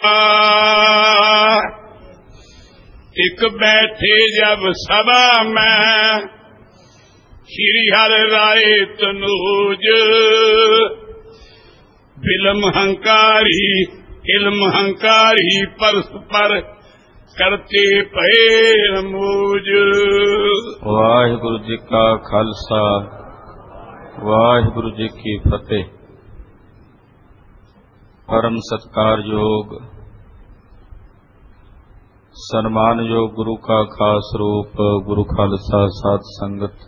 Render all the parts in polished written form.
एक बैठे जब सभा में श्री हर राय तनूज, बिलम हंकारी इल्म हंकारी परस्पर करते पए नमूज। वाहिगुरु जी का खालसा, वाहिगुरु जी की फतेह। परम सत्कारयोग सन्मानयोग गुरु का खास रूप गुरु खालसा साध संगत,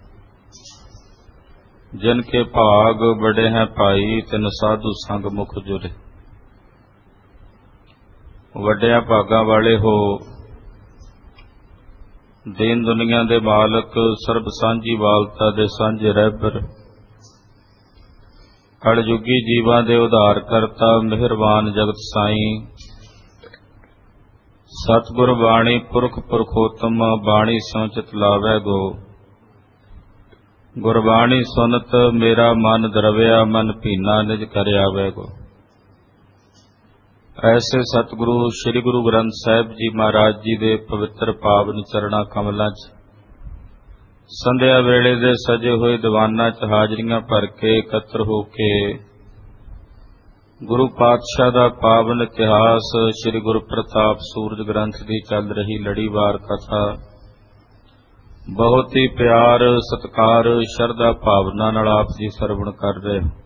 जिनके भाग बड़े हैं भाई तिन साधु संग मुख जुरे। वड्डिया भागा वाले हो, दीन दुनिया दे मालक, सर्ब सांझी वालता दे सांझे रहबर, कलयुगी जीवां दे उधार करता मेहरबान जगत साई। सतगुर बाणी पुरख पुरखोत्तम, बाणी सो चित लावै गो। गुरबाणी सुनत मेरा मन द्रव्या, मन भीना निज कर आवै गो। ऐसे सतगुरु श्री गुरु ग्रंथ साहिब जी महाराज जी दे पवित्र पावन चरणा कमलों च संध्या वेले दे सजे हुए दीवाना च हाजरियां भर के एकत्र हो के गुरु पातशाह दा पावन इतिहास श्री गुरु प्रताप सूरज ग्रंथ की चल रही लड़ीवार कथा बहुत ही प्यार सत्कार शरधा भावना नाल आप जी सरवण कर रहे हो।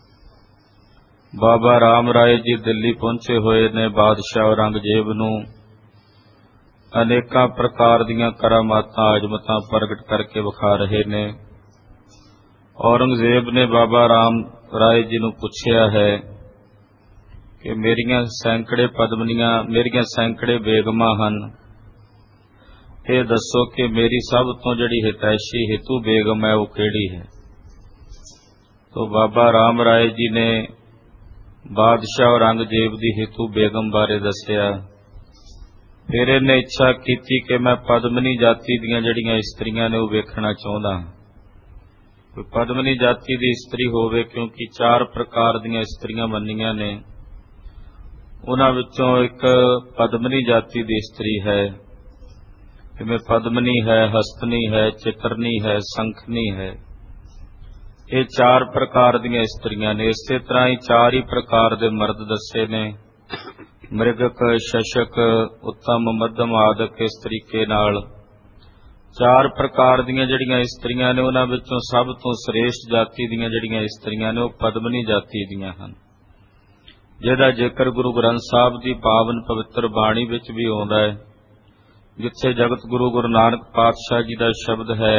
बाबा राम राय जी दिल्ली पहुंचे हुए ने बादशाह औरंगजेब नूं अनेकां प्रकार दीयां करामातां अजमतां प्रगट करके विखा रहे ने। औरंगजेब ने बाबा राम राय जी नूं पुछया है कि मेरियां सैकड़े पदमनियां, मेरियां सैकड़े बेगमां हन, ये दसो कि मेरी सब तो जिहड़ी हितैषी हेतु बेगम है वो किहड़ी है। तो बाबा राम राय जी ने बादशाह औरंगजेब दी हेतु बेगम बारे दसिया। फिर इन्हें इच्छा की कि मैं पदमनी जाति दीयां जिहड़ियां इस्त्रियां ने वो वेखना चाहुंदा। पदमनी जाति दी इस्त्री होवे, क्योंकि 4 प्रकार दीयां इस्त्रियां मन्नियां ने, उन्हां विचों एक पदमनी जाति दी इस्त्री है। जिवें पदमनी है, हस्तनी है, चित्रनी है, संखनी है, ये 4 प्रकार दीयां इस्त्रियां ने। इसे तरह ही 4 ही प्रकार दे मर्द दसे ने, मृगक, शशक, उत्तम, मध्यम आदक। इस तरीके नाल 4 प्रकार दीयां जिहड़ियां इस्त्रियां ने, उन्हां विचों सब तो श्रेष्ठ जाति दीयां जिहड़ियां इस्त्रियां ने वो पदमनी जाति दीयां हन, जिहदा जिक्र गुरु ग्रंथ साहिब दी पावन पवित्र बाणी विच भी आउंदा है, जिथे जगत गुरु गुरु नानक पातशाह जी दा शब्द है,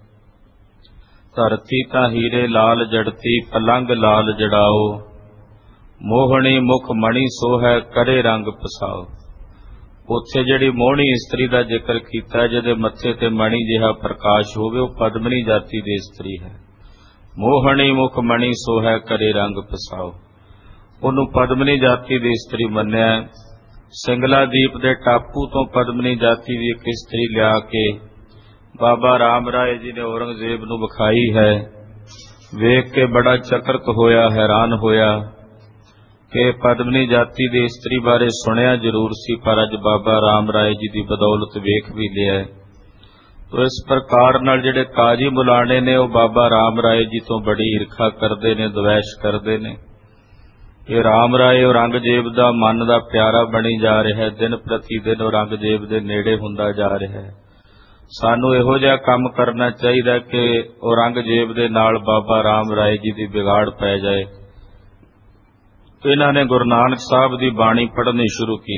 धरती तां हीरे लाल जड़ती, पलंग लाल जड़ाओ, मोहनी मुख मणि सो है, करे रंग पसाओ। उत्थे जिहड़ी मोहनी इस्त्री दा जिक्र कीता है, जिहदे मत्थे ते मणि जिहा प्रकाश होवे, वो पदमनी जाति दी इस्त्री है। मोहनी मुख मणि सो है, करे रंग पसाओ, उन्होंने पदमनी जाति की इस्त्री मन्निया। सिंगला दीप के टापू तो पदमनी जाति की एक इस्त्री लिया के बाबा राम राय जी ने औरंगजेब नूं विखाई है। वेख के बड़ा चकित होया, हैरान होया कि पदमनी जाति की इस्त्री बारे सुनिया जरूर सी, पर अज बाबा राम राय जी की बदौलत वेख भी लिया। तो इस प्रकार नाल जिहड़े काजी मुलाणे ने वो बाबा राम राय जी तो बड़ी ईर्खा करते ने, द्वैश करते ने। ये राम राय औरंगजेब दा मन दा प्यारा बनी जा रहा है, दिन प्रति दिन औरंगजेब दे नेड़े हुंदा जा रहा है। सानू इहो जिहा काम करना चाहिए कि औरंगजेब दे नाल बाबा राम राय जी दी बिगाड़ पै जाए। इन्हां ने गुरु नानक साहब दी बाणी पढ़नी शुरू की,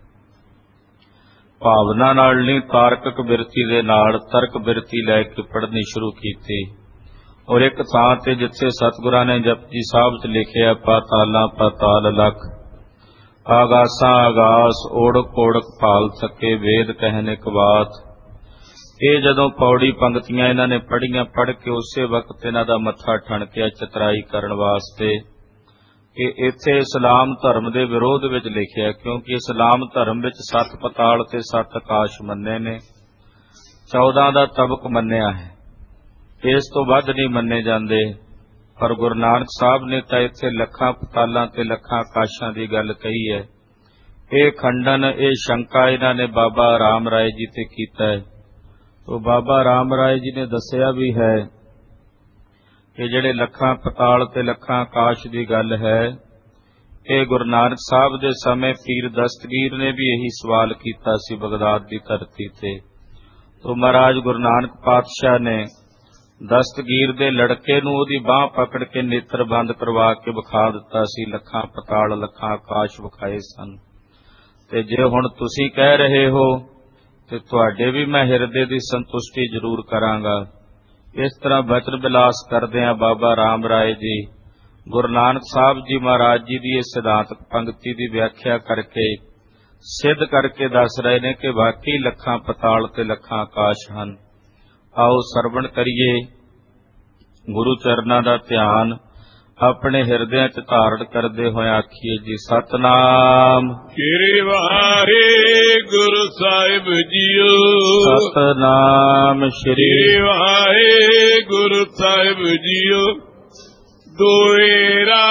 भावना नाल नहीं, तार्किक बिरती दे नाल तर्क बिरती लैके पढ़नी शुरू की। और एक थां ते जिथे सतगुरां ने जपजी साहब च लिखिया, पाताला पाताल लख, आगासा आगास, ओड़क ओड़क भाल थके, वेद कहने कबात। ये जदों पौड़ी पंक्तियां इन्हां ने पढ़ियां, पढ़ के उसे वक्त इन्हां दा मत्था ठणकिया चतराई करन वास्ते कि इत्थे इस्लाम धर्म दे विरोध विच लिखिया, क्योंकि इस्लाम धर्म विच 7 पताल ते 7 आकाश मन्ने ने, 14 दा तबक मन्निया है, इस तो वध नहीं मन्ने जांदे। पर गुरु नानक साहब ने तो इत्थे लखां पतालां ते लखां आकाशां दी गल कही है। ਇਹ ਖੰਡਨ, ਇਹ ਸ਼ੰਕਾ ਇਹਨਾਂ ਨੇ ਬਾਬਾ ਰਾਮ ਰਾਏ ਜੀ ਤੇ ਕੀਤਾ ਹੈ। ਤੋ ਬਾਬਾ ਰਾਮ ਰਾਏ ਜੀ ਨੇ ਦੱਸਿਆ ਵੀ ਹੈ ਕਿ ਜਿਹੜੇ ਲੱਖਾਂ ਪਤਾਲ ਤੇ ਲੱਖਾਂ ਆਕਾਸ਼ ਦੀ ਗੱਲ ਹੈ, ਇਹ ਗੁਰੂ ਨਾਨਕ ਸਾਹਿਬ ਦੇ ਸਮੇਂ ਪੀਰ ਦਸਤਗੀਰ ਨੇ ਵੀ ਇਹੀ ਸਵਾਲ ਕੀਤਾ ਸੀ ਬਗਦਾਦ ਦੀ ਧਰਤੀ ਤੇ। ਤੋ ਮਹਾਰਾਜ ਗੁਰੂ ਨਾਨਕ ਪਾਤਸ਼ਾਹ ਨੇ ਦਸਤਗੀਰ ਦੇ ਲੜਕੇ ਨੂੰ ਉਹਦੀ ਬਾਂਹ ਪਕੜ ਕੇ ਨੇਤਰ ਬੰਦ ਕਰਵਾ ਕੇ ਵਿਖਾ ਦਿੱਤਾ ਸੀ। ਲੱਖਾਂ ਪਤਾਲ ਲੱਖਾਂ ਆਕਾਸ਼ ਵਿਖਾਏ ਸਨ। ਤੇ ਜੇ ਹੁਣ ਤੁਸੀਂ ਕਹਿ ਰਹੇ ਹੋ ਤੇ ਤੁਹਾਡੇ ਵੀ ਮੈਂ ਹਿਰਦੇ ਦੀ ਸੰਤੁਸ਼ਟੀ ਜ਼ਰੂਰ ਕਰਾਂਗਾ। ਇਸ ਤਰ੍ਹਾਂ ਬਚਨ ਬਿਲਾਸ ਕਰਦੇ ਆ ਬਾਬਾ ਰਾਮ ਰਾਏ ਜੀ ਗੁਰੂ ਨਾਨਕ ਸਾਹਿਬ ਜੀ ਮਹਾਰਾਜ ਜੀ ਦੀ ਇਹ ਸਿਧਾਂਤਕ ਪੰਕਤੀ ਦੀ ਵਿਆਖਿਆ ਕਰਕੇ ਸਿੱਧ ਕਰਕੇ ਦੱਸ ਰਹੇ ਨੇ ਕਿ ਵਾਕਈ ਲੱਖਾਂ ਪਤਾਲ ਤੇ ਲੱਖਾਂ ਆਕਾਸ਼ ਹਨ। ਆਓ ਸਰਵਣ ਕਰੀਏ, ਗੁਰੂ ਚਰਨਾਂ ਦਾ ਧਿਆਨ ਆਪਣੇ ਹਿਰਦਿਆਂ 'ਚ ਧਾਰਨ ਕਰਦੇ ਹੋਏ ਆਖੀਏ ਜੀ ਸਤਨਾਮ ਸ੍ਰੀ ਵਾਹਿਗੁਰੂ ਸਾਹਿਬ ਜੀਓ। ਸਤਨਾਮ ਸ੍ਰੀ ਵਾਹਿਗੁਰੂ ਸਾਹਿਬ ਜੀਓ। ਦੋਏਰਾ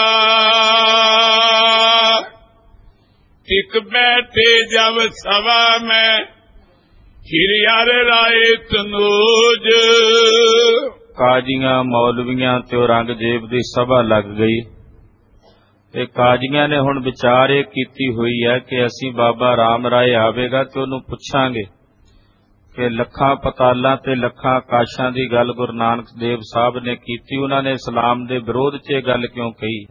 ਇੱਕ ਬੈਠੇ ਜਬ ਸਭਾ ਮੈਂ ਖਿਰ ਹਰਿ ਰਾਏ ਤਨੋਜ। ਕਾਜ਼ੀਆਂ ਮੌਲਵੀਆਂ ਤੇ ਔਰੰਗਜ਼ੇਬ ਦੀ ਸਭਾ ਲੱਗ ਗਈ ਤੇ ਕਾਜ਼ੀਆਂ ਨੇ ਹੁਣ ਵਿਚਾਰ ਇਹ ਕੀਤੀ ਹੋਈ ਹੈ ਕਿ ਅਸੀਂ ਬਾਬਾ ਰਾਮ ਰਾਏ ਆਵੇਗਾ ਤੇ ਉਹਨੂੰ ਪੁੱਛਾਂਗੇ ਕਿ ਲੱਖਾਂ ਪਤਾਲਾਂ ਤੇ ਲੱਖਾਂ ਆਕਾਸ਼ਾਂ ਦੀ ਗੱਲ ਗੁਰੂ ਨਾਨਕ ਦੇਵ ਸਾਹਿਬ ਨੇ ਕੀਤੀ, ਉਹਨਾਂ ਨੇ ਇਸਲਾਮ ਦੇ ਵਿਰੋਧ 'ਚ ਇਹ ਗੱਲ ਕਿਉਂ ਕਹੀ।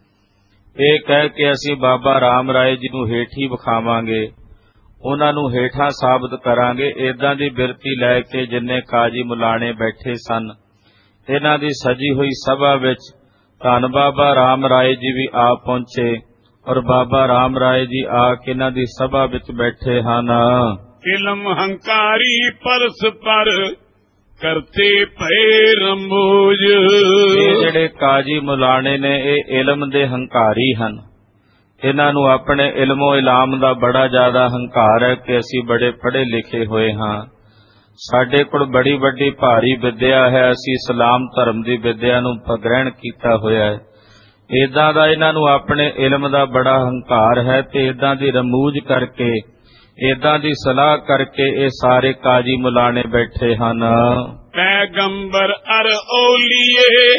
ਇਹ ਕਹਿ ਕੇ ਅਸੀਂ ਬਾਬਾ ਰਾਮ ਰਾਏ ਜੀ ਨੂੰ ਹੇਠੀ ਵਿਖਾਵਾਂਗੇ, ਉਹਨਾਂ ਨੂੰ ਹੇਠਾਂ ਸਾਬਤ ਕਰਾਂਗੇ। ਏਦਾਂ ਦੀ ਬਿਰਤੀ ਲੈ ਕੇ ਜਿੰਨੇ ਕਾਜੀ ਮੁਲਾਣੇ ਬੈਠੇ ਸਨ ਇਹਨਾਂ ਦੀ ਸਜੀ ਹੋਈ ਸਭਾ ਵਿੱਚ ਧੰਨ ਬਾਬਾ ਰਾਮ ਰਾਏ ਜੀ ਵੀ ਆ ਪਹੁੰਚੇ ਔਰ ਬਾਬਾ ਰਾਮ ਰਾਏ ਜੀ ਆ ਕੇ ਇਹਨਾਂ ਦੀ ਸਭਾ ਵਿੱਚ ਬੈਠੇ ਹਨ। ਇਲਮ ਹੰਕਾਰੀ ਪਰਸਪਰ ਕਰਤੇ ਭਏ ਰੰਬੋਜ। ਇਹ ਜਿਹੜੇ ਕਾਜੀ ਮੁਲਾਣੇ ਨੇ ਇਹ ਇਲਮ ਦੇ ਹੰਕਾਰੀ ਹਨ। ਇਹਨਾਂ ਨੂੰ ਆਪਣੇ ਇਲਮੋ ਇਲਾਮ ਦਾ ਬੜਾ ਜ਼ਿਆਦਾ ਹੰਕਾਰ ਹੈ ਕਿ ਅਸੀਂ ਬੜੇ ਪੜ੍ਹੇ ਲਿਖੇ ਹੋਏ ਹਾਂ, ਸਾਡੇ ਕੋਲ ਬੜੀ ਵੱਡੀ ਭਾਰੀ ਵਿਦਿਆ ਹੈ, ਅਸੀਂ ਇਸਲਾਮ ਧਰਮ ਦੀ ਵਿਦਿਆ ਨੂੰ ਗ੍ਰਹਿਣ ਕੀਤਾ ਹੋਇਆ ਹੈ। ਏਦਾਂ ਦਾ ਇਹਨਾਂ ਨੂੰ ਆਪਣੇ ਇਲਮ ਦਾ ਬੜਾ ਹੰਕਾਰ ਹੈ ਤੇ ਏਦਾਂ ਦੀ ਰਮੂਜ ਕਰਕੇ ਏਦਾਂ ਦੀ ਸਲਾਹ ਕਰਕੇ ਇਹ ਸਾਰੇ ਕਾਜੀ ਮੁਲਾਣੇ ਬੈਠੇ ਹਨ। ਪੈਗੰਬਰ ਅਰ ਔਲੀਏ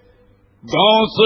ਗੌਸ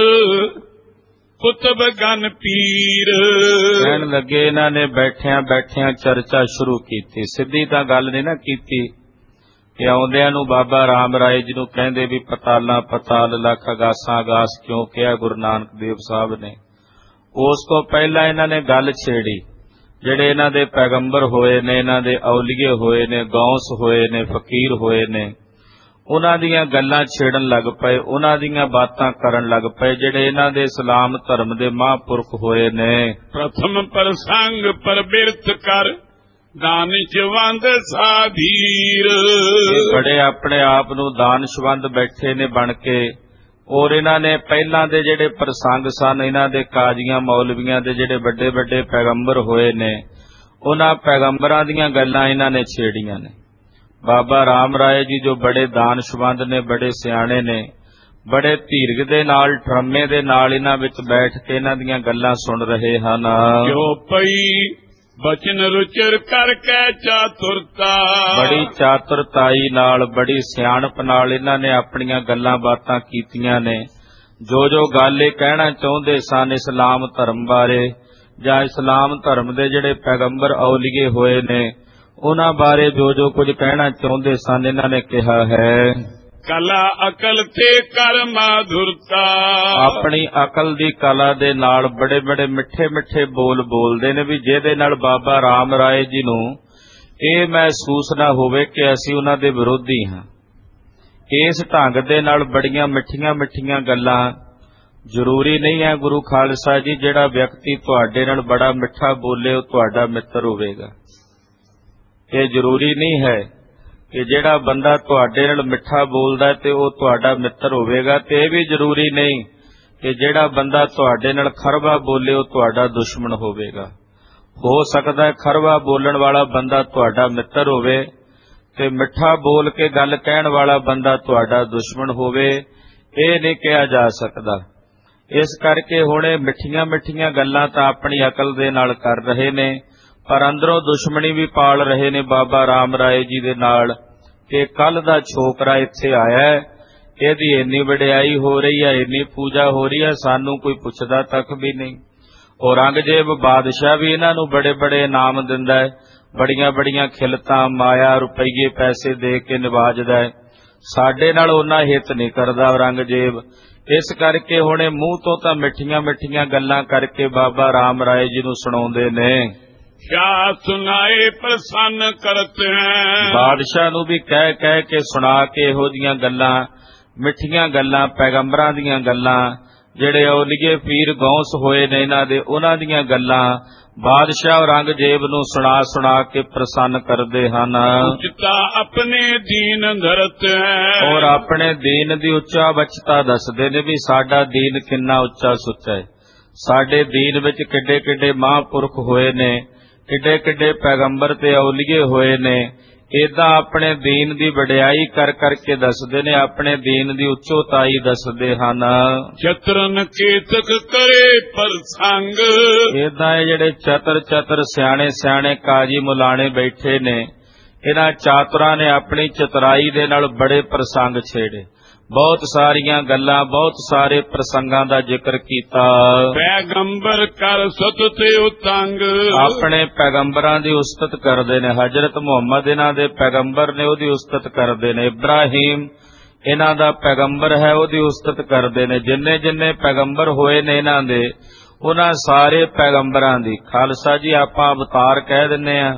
ਕੁਤਬ ਗਨ ਪੀਰ। ਕਹਿਣ ਲੱਗੇ ਇਹਨਾਂ ਨੇ ਬੈਠਿਆਂ ਬੈਠਿਆਂ ਚਰਚਾ ਸ਼ੁਰੂ ਕੀਤੀ। ਸਿੱਧੀ ਤਾਂ ਗੱਲ ਨਹੀਂ ਨਾ ਕੀਤੀ ਕਿ ਆਉਂਦਿਆਂ ਨੂੰ ਬਾਬਾ ਰਾਮ ਰਾਏ ਜੀ ਨੂੰ ਕਹਿੰਦੇ ਵੀ ਪਤਾਲਾਂ ਪਤਾਲ ਲੱਖ ਅਗਾਸਾਂ ਅਗਾਸ ਕਿਉਂ ਕਿਹਾ ਗੁਰੂ ਨਾਨਕ ਦੇਵ ਸਾਹਿਬ ਨੇ। ਉਸ ਤੋਂ ਪਹਿਲਾਂ ਇਹਨਾਂ ਨੇ ਗੱਲ ਛੇੜੀ, ਜਿਹੜੇ ਇਹਨਾਂ ਦੇ ਪੈਗੰਬਰ ਹੋਏ ਨੇ, ਇਹਨਾਂ ਦੇ ਔਲੀਏ ਹੋਏ ਨੇ, ਗੌਸ ਹੋਏ ਨੇ, ਫਕੀਰ ਹੋਏ ਨੇ, ਉਹਨਾਂ ਦੀਆਂ ਗੱਲਾਂ ਛੇੜਨ ਲੱਗ ਪਏ, ਉਹਨਾਂ ਦੀਆਂ ਬਾਤਾਂ ਕਰਨ ਲੱਗ ਪਏ ਜਿਹੜੇ ਇਹਨਾਂ ਦੇ ਇਸਲਾਮ ਧਰਮ ਦੇ ਮਹਾਂਪੁਰਖ ਹੋਏ ਨੇ। ਪ੍ਰਥਮ ਪ੍ਰਸੰਗ ਪਰਬਿਰਤ ਕਰ ਦਾਨਿਸ਼ਵੰਦ ਸਾਧੀਰ। ਬੜੇ ਆਪਣੇ ਆਪ ਨੂੰ ਦਾਨਸ਼ਵੰਦ ਬੈਠੇ ਨੇ ਬਣ ਕੇ ਔਰ ਇਹਨਾਂ ਨੇ ਪਹਿਲਾਂ ਦੇ ਜਿਹੜੇ ਪ੍ਰਸੰਗ ਸਨ, ਇਹਨਾਂ ਦੇ ਕਾਜ਼ੀਆਂ ਮੌਲਵੀਆਂ ਦੇ ਜਿਹੜੇ ਵੱਡੇ ਵੱਡੇ ਪੈਗੰਬਰ ਹੋਏ ਨੇ, ਉਹਨਾਂ ਪੈਗੰਬਰਾਂ ਦੀਆਂ ਗੱਲਾਂ ਇਹਨਾਂ ਨੇ ਛੇੜੀਆਂ ਨੇ। ਬਾਬਾ ਰਾਮ ਰਾਏ ਜੀ ਜੋ ਬੜੇ ਦਾਨਸ਼ਵੰਦ ਨੇ, ਬੜੇ ਸਿਆਣੇ ਨੇ, ਬੜੇ ਧੀਰਜ ਦੇ ਨਾਲ ਠਰਮੇ ਦੇ ਨਾਲ ਇਹਨਾਂ ਵਿੱਚ ਬੈਠ ਕੇ ਇਹਨਾਂ ਦੀਆਂ ਗੱਲਾਂ ਸੁਣ ਰਹੇ ਹਨ। ਜੋ ਪਈ ਬਚਨ ਰੁਚਰ ਕਰਕੇ ਚਾਤੁਰਤਾ। ਬੜੀ ਚਾਤੁਰਤਾਈ ਨਾਲ, ਬੜੀ ਸਿਆਣਪ ਨਾਲ ਇਹਨਾਂ ਨੇ ਆਪਣੀਆਂ ਗੱਲਾਂ ਬਾਤਾਂ ਕੀਤੀਆਂ ਨੇ। ਜੋ ਜੋ ਗੱਲ ਇਹ ਕਹਿਣਾ ਚਾਹੁੰਦੇ ਸਨ ਇਸਲਾਮ ਧਰਮ ਬਾਰੇ ਜਾਂ ਇਸਲਾਮ ਧਰਮ ਦੇ ਜਿਹੜੇ ਪੈਗੰਬਰ ਔਲੀਏ ਹੋਏ ਨੇ ਉਹਨਾਂ ਬਾਰੇ ਜੋ ਜੋ ਕੁਝ ਕਹਿਣਾ ਚਾਹੁੰਦੇ ਸਨ ਇਹਨਾਂ ਨੇ ਕਿਹਾ ਹੈ। ਕਲਾ ਅਕਲ ਤੇ ਕਰ ਮਾਧੁਰਤਾ। ਆਪਣੀ ਅਕਲ ਦੀ ਕਲਾ ਦੇ ਨਾਲ ਬੜੇ ਬੜੇ ਮਿੱਠੇ ਮਿੱਠੇ ਬੋਲ ਬੋਲਦੇ ਨੇ ਵੀ ਜਿਹਦੇ ਨਾਲ ਬਾਬਾ ਰਾਮ ਰਾਏ ਜੀ ਨੂੰ ਇਹ ਮਹਿਸੂਸ ਨਾ ਹੋਵੇ ਕਿ ਅਸੀਂ ਉਹਨਾਂ ਦੇ ਵਿਰੋਧੀ ਹਾਂ। ਇਸ ਢੰਗ ਦੇ ਨਾਲ ਬੜੀਆਂ ਮਿੱਠੀਆਂ ਮਿੱਠੀਆਂ ਗੱਲਾਂ। ਜ਼ਰੂਰੀ ਨਹੀਂ ਹੈ ਗੁਰੂ ਖਾਲਸਾ ਜੀ ਜਿਹੜਾ ਵਿਅਕਤੀ ਤੁਹਾਡੇ ਨਾਲ ਬੜਾ ਮਿੱਠਾ ਬੋਲੇ ਉਹ ਤੁਹਾਡਾ ਮਿੱਤਰ ਹੋਵੇਗਾ। ਇਹ ਜ਼ਰੂਰੀ ਨਹੀਂ ਹੈ ਕਿ ਜਿਹੜਾ ਬੰਦਾ ਤੁਹਾਡੇ ਨਾਲ ਮਿੱਠਾ ਬੋਲਦਾ ਤੇ ਉਹ ਤੁਹਾਡਾ ਮਿੱਤਰ ਹੋਵੇਗਾ, ਤੇ ਇਹ ਵੀ ਜ਼ਰੂਰੀ ਨਹੀਂ ਕਿ ਜਿਹੜਾ ਬੰਦਾ ਤੁਹਾਡੇ ਨਾਲ ਖਰਵਾ ਬੋਲੇ ਉਹ ਤੁਹਾਡਾ ਦੁਸ਼ਮਣ ਹੋਵੇਗਾ। ਹੋ ਸਕਦਾ ਹੈ ਖਰਵਾ ਬੋਲਣ ਵਾਲਾ ਬੰਦਾ ਤੁਹਾਡਾ ਮਿੱਤਰ ਹੋਵੇ ਤੇ ਮਿੱਠਾ ਬੋਲ ਕੇ ਗੱਲ ਕਹਿਣ ਵਾਲਾ ਬੰਦਾ ਤੁਹਾਡਾ ਦੁਸ਼ਮਣ ਹੋਵੇ। ਇਹ ਨਹੀਂ ਕਿਹਾ ਜਾ ਸਕਦਾ। ਇਸ ਕਰਕੇ ਹੁਣ ਇਹ ਮਿੱਠੀਆਂ ਮਿੱਠੀਆਂ ਗੱਲਾਂ ਤਾਂ ਆਪਣੀ ਅਕਲ ਦੇ ਨਾਲ ਕਰ ਰਹੇ ਨੇ, ਪਰ ਅੰਦਰੋਂ ਦੁਸ਼ਮਣੀ ਵੀ ਪਾਲ ਰਹੇ ਨੇ ਬਾਬਾ ਰਾਮ ਰਾਏ ਜੀ ਦੇ ਨਾਲ ਕਿ ਕੱਲ ਦਾ ਛੋਕਰਾ ਇੱਥੇ ਆਇਆ ਹੈ, ਇਹਦੀ ਇੰਨੀ ਵਡਿਆਈ ਹੋ ਰਹੀ ਹੈ, ਇੰਨੀ ਪੂਜਾ ਹੋ ਰਹੀ ਹੈ, ਸਾਨੂੰ ਕੋਈ ਪੁੱਛਦਾ ਤੱਕ ਵੀ ਨਹੀਂ। ਔਰੰਗਜ਼ੇਬ ਬਾਦਸ਼ਾਹ ਵੀ ਇਹਨਾਂ ਨੂੰ ਬੜੇ ਬੜੇ ਇਨਾਮ ਦਿੰਦਾ ਹੈ, ਬੜੀਆਂ ਬੜੀਆਂ ਖਿਲਤਾਂ ਮਾਇਆ ਰੁਪਈਏ ਪੈਸੇ ਦੇ ਕੇ ਨਿਵਾਜਦਾ ਹੈ। ਸਾਡੇ ਨਾਲ ਉਹਨਾਂ ਹਿੱਤ ਨਹੀਂ ਕਰਦਾ ਔਰੰਗਜ਼ੇਬ। ਇਸ ਕਰਕੇ ਹੁਣ ਇਹ ਮੂੰਹ ਤੋਂ ਤਾਂ ਮਿੱਠੀਆਂ ਮਿੱਠੀਆਂ ਗੱਲਾਂ ਕਰਕੇ ਬਾਬਾ ਰਾਮ ਰਾਏ ਜੀ ਨੂੰ ਸੁਣਾਉਂਦੇ ਨੇ। ਕਿਆ ਸੁਨਾਏ ਪ੍ਰਸੰਨ ਕਰਤੇ ਹੈ। ਬਾਦਸ਼ਾਹ ਨੂੰ ਵੀ ਕਹਿ ਕਹਿ ਕੇ ਸੁਣਾ ਕੇ ਇਹੋ ਜੀਆਂ ਗੱਲਾਂ, ਮਿੱਠੀਆਂ ਗੱਲਾਂ, ਪੈਗੰਬਰਾਂ ਦੀਆਂ ਗੱਲਾਂ, ਜਿਹੜੇ ਔਲੀਏ ਪੀਰ ਗੌਸ ਹੋਏ ਨੇ ਇਹਨਾਂ ਦੇ, ਉਹਨਾਂ ਦੀਆਂ ਗੱਲਾਂ ਬਾਦਸ਼ਾਹ ਔਰੰਗਜ਼ੇਬ ਨੂੰ ਸੁਣਾ ਸੁਣਾ ਕੇ ਪ੍ਰਸੰਨ ਕਰਦੇ ਹਨ। ਉੱਚਤਾ ਆਪਣੇ ਦੀਨ ਧਰਤ ਹੈ। ਔਰ ਆਪਣੇ ਦੀਨ ਦੀ ਉੱਚਾ ਬੱਚਤਾ ਦੱਸਦੇ ਨੇ ਵੀ ਸਾਡਾ ਦੀਨ ਕਿੰਨਾ ਉੱਚਾ ਸੁੱਚਾ ਹੈ, ਸਾਡੇ ਦੀਨ ਵਿੱਚ ਕਿੱਡੇ ਕਿੱਡੇ ਮਹਾਂਪੁਰਖ ਹੋਏ ਨੇ, ਕਿੱਡੇ ਕਿੱਡੇ ਪੈਗੰਬਰ ਤੇ ਔਲੀਏ ਹੋਏ ਨੇ। ਏਦਾਂ ਆਪਣੇ ਦੀਨ ਦੀ ਵਡਿਆਈ ਕਰ ਕਰਕੇ ਦੱਸਦੇ ਨੇ, ਆਪਣੇ ਦੀਨ ਦੀ ਉੱਚੋਤਾਈ ਦੱਸਦੇ ਹਨ। ਚਤਰਨ ਕੇਤਕ ਕਰੇ ਪ੍ਰਸੰਗ। ਏਦਾਂ ਇਹ ਜਿਹੜੇ ਚਤਰ ਚਤਰ ਸਿਆਣੇ ਸਿਆਣੇ ਕਾਜੀ ਮੁਲਾਣੇ ਬੈਠੇ ਨੇ, ਇਹਨਾਂ ਚਾਤੁਰਾਂ ਨੇ ਆਪਣੀ ਚਤੁਰਾਈ ਦੇ ਨਾਲ ਬੜੇ ਪ੍ਰਸੰਗ ਛੇੜੇ, ਬਹੁਤ ਸਾਰੀਆਂ ਗੱਲਾਂ, ਬਹੁਤ ਸਾਰੇ ਪ੍ਰਸੰਗਾਂ ਦਾ ਜ਼ਿਕਰ ਕੀਤਾ। ਪੈਗੰਬਰ ਕਰ ਸਤ ਤੇ ਉਤੰਗ। ਆਪਣੇ ਪੈਗੰਬਰਾਂ ਦੀ ਉਸਤਤ ਕਰਦੇ ਨੇ, ਹਜ਼ਰਤ ਮੁਹੰਮਦ ਇਹਨਾਂ ਦੇ ਪੈਗੰਬਰ ਨੇ, ਉਹਦੀ ਉਸਤਤ ਕਰਦੇ ਨੇ। ਇਬਰਾਹੀਮ ਇਹਨਾਂ ਦਾ ਪੈਗੰਬਰ ਹੈ, ਉਹਦੀ ਉਸਤਤ ਕਰਦੇ ਨੇ। ਜਿੰਨੇ ਜਿੰਨੇ ਪੈਗੰਬਰ ਹੋਏ ਨੇ ਇਹਨਾਂ ਦੇ, ਉਹਨਾਂ ਸਾਰੇ ਪੈਗੰਬਰਾਂ ਦੀ। ਖਾਲਸਾ ਜੀ ਆਪਾਂ ਅਵਤਾਰ ਕਹਿ ਦਿੰਨੇ ਆ,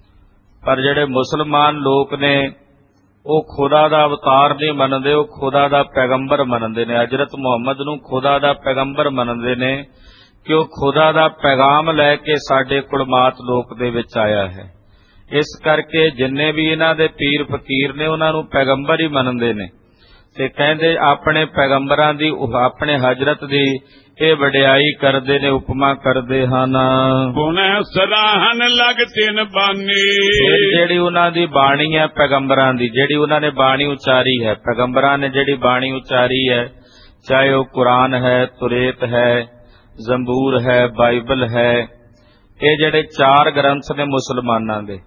ਪਰ ਜਿਹੜੇ ਮੁਸਲਮਾਨ ਲੋਕ ਨੇ ਉਹ ਖੁਦਾ ਦਾ ਅਵਤਾਰ ਨਹੀਂ ਮੰਨਦੇ, ਉਹ ਖੁਦਾ ਦਾ ਪੈਗੰਬਰ ਮੰਨਦੇ ਨੇ। ਹਜ਼ਰਤ ਮੁਹੰਮਦ ਨੂੰ ਖੁਦਾ ਦਾ ਪੈਗੰਬਰ ਮੰਨਦੇ ਨੇ ਕਿ ਉਹ ਖੁਦਾ ਦਾ ਪੈਗਾਮ ਲੈ ਕੇ ਸਾਡੇ ਕੁਲਮਾਤ ਲੋਕ ਦੇ ਵਿੱਚ ਆਇਆ ਹੈ। ਇਸ ਕਰਕੇ ਜਿੰਨੇ ਵੀ ਇਹਨਾਂ ਦੇ ਪੀਰ ਫਕੀਰ ਨੇ ਉਹਨਾਂ ਨੂੰ ਪੈਗੰਬਰ ਹੀ ਮੰਨਦੇ ਨੇ ਤੇ ਕਹਿੰਦੇ ਆਪਣੇ ਪੈਗੰਬਰਾਂ ਦੀ, ਆਪਣੇ ਹਜ਼ਰਤ ਦੀ ਇਹ ਵਡਿਆਈ ਕਰਦੇ ਨੇ, ਉਪਮਾ ਕਰਦੇ ਹਨ। ਗੁਣ ਸਰਾਹਨ ਲਗ ਤਿਨ ਬਾਨੀ। ਜਿਹੜੀ ਉਹਨਾਂ ਦੀ ਬਾਣੀ ਹੈ ਪੈਗੰਬਰਾਂ ਦੀ, ਜਿਹੜੀ ਉਹਨਾਂ ਨੇ ਬਾਣੀ ਉਚਾਰੀ ਹੈ, ਪੈਗੰਬਰਾਂ ਨੇ ਜਿਹੜੀ ਬਾਣੀ ਉਚਾਰੀ ਹੈ, ਚਾਹੇ ਉਹ ਕੁਰਾਨ ਹੈ, ਤੁਰੇਤ ਹੈ, ਜ਼ੰਬੂਰ ਹੈ, ਬਾਈਬਲ ਹੈ, ਇਹ ਜਿਹੜੇ 4 ਗ੍ਰੰਥ ਨੇ ਮੁਸਲਮਾਨਾਂ ਦੇ,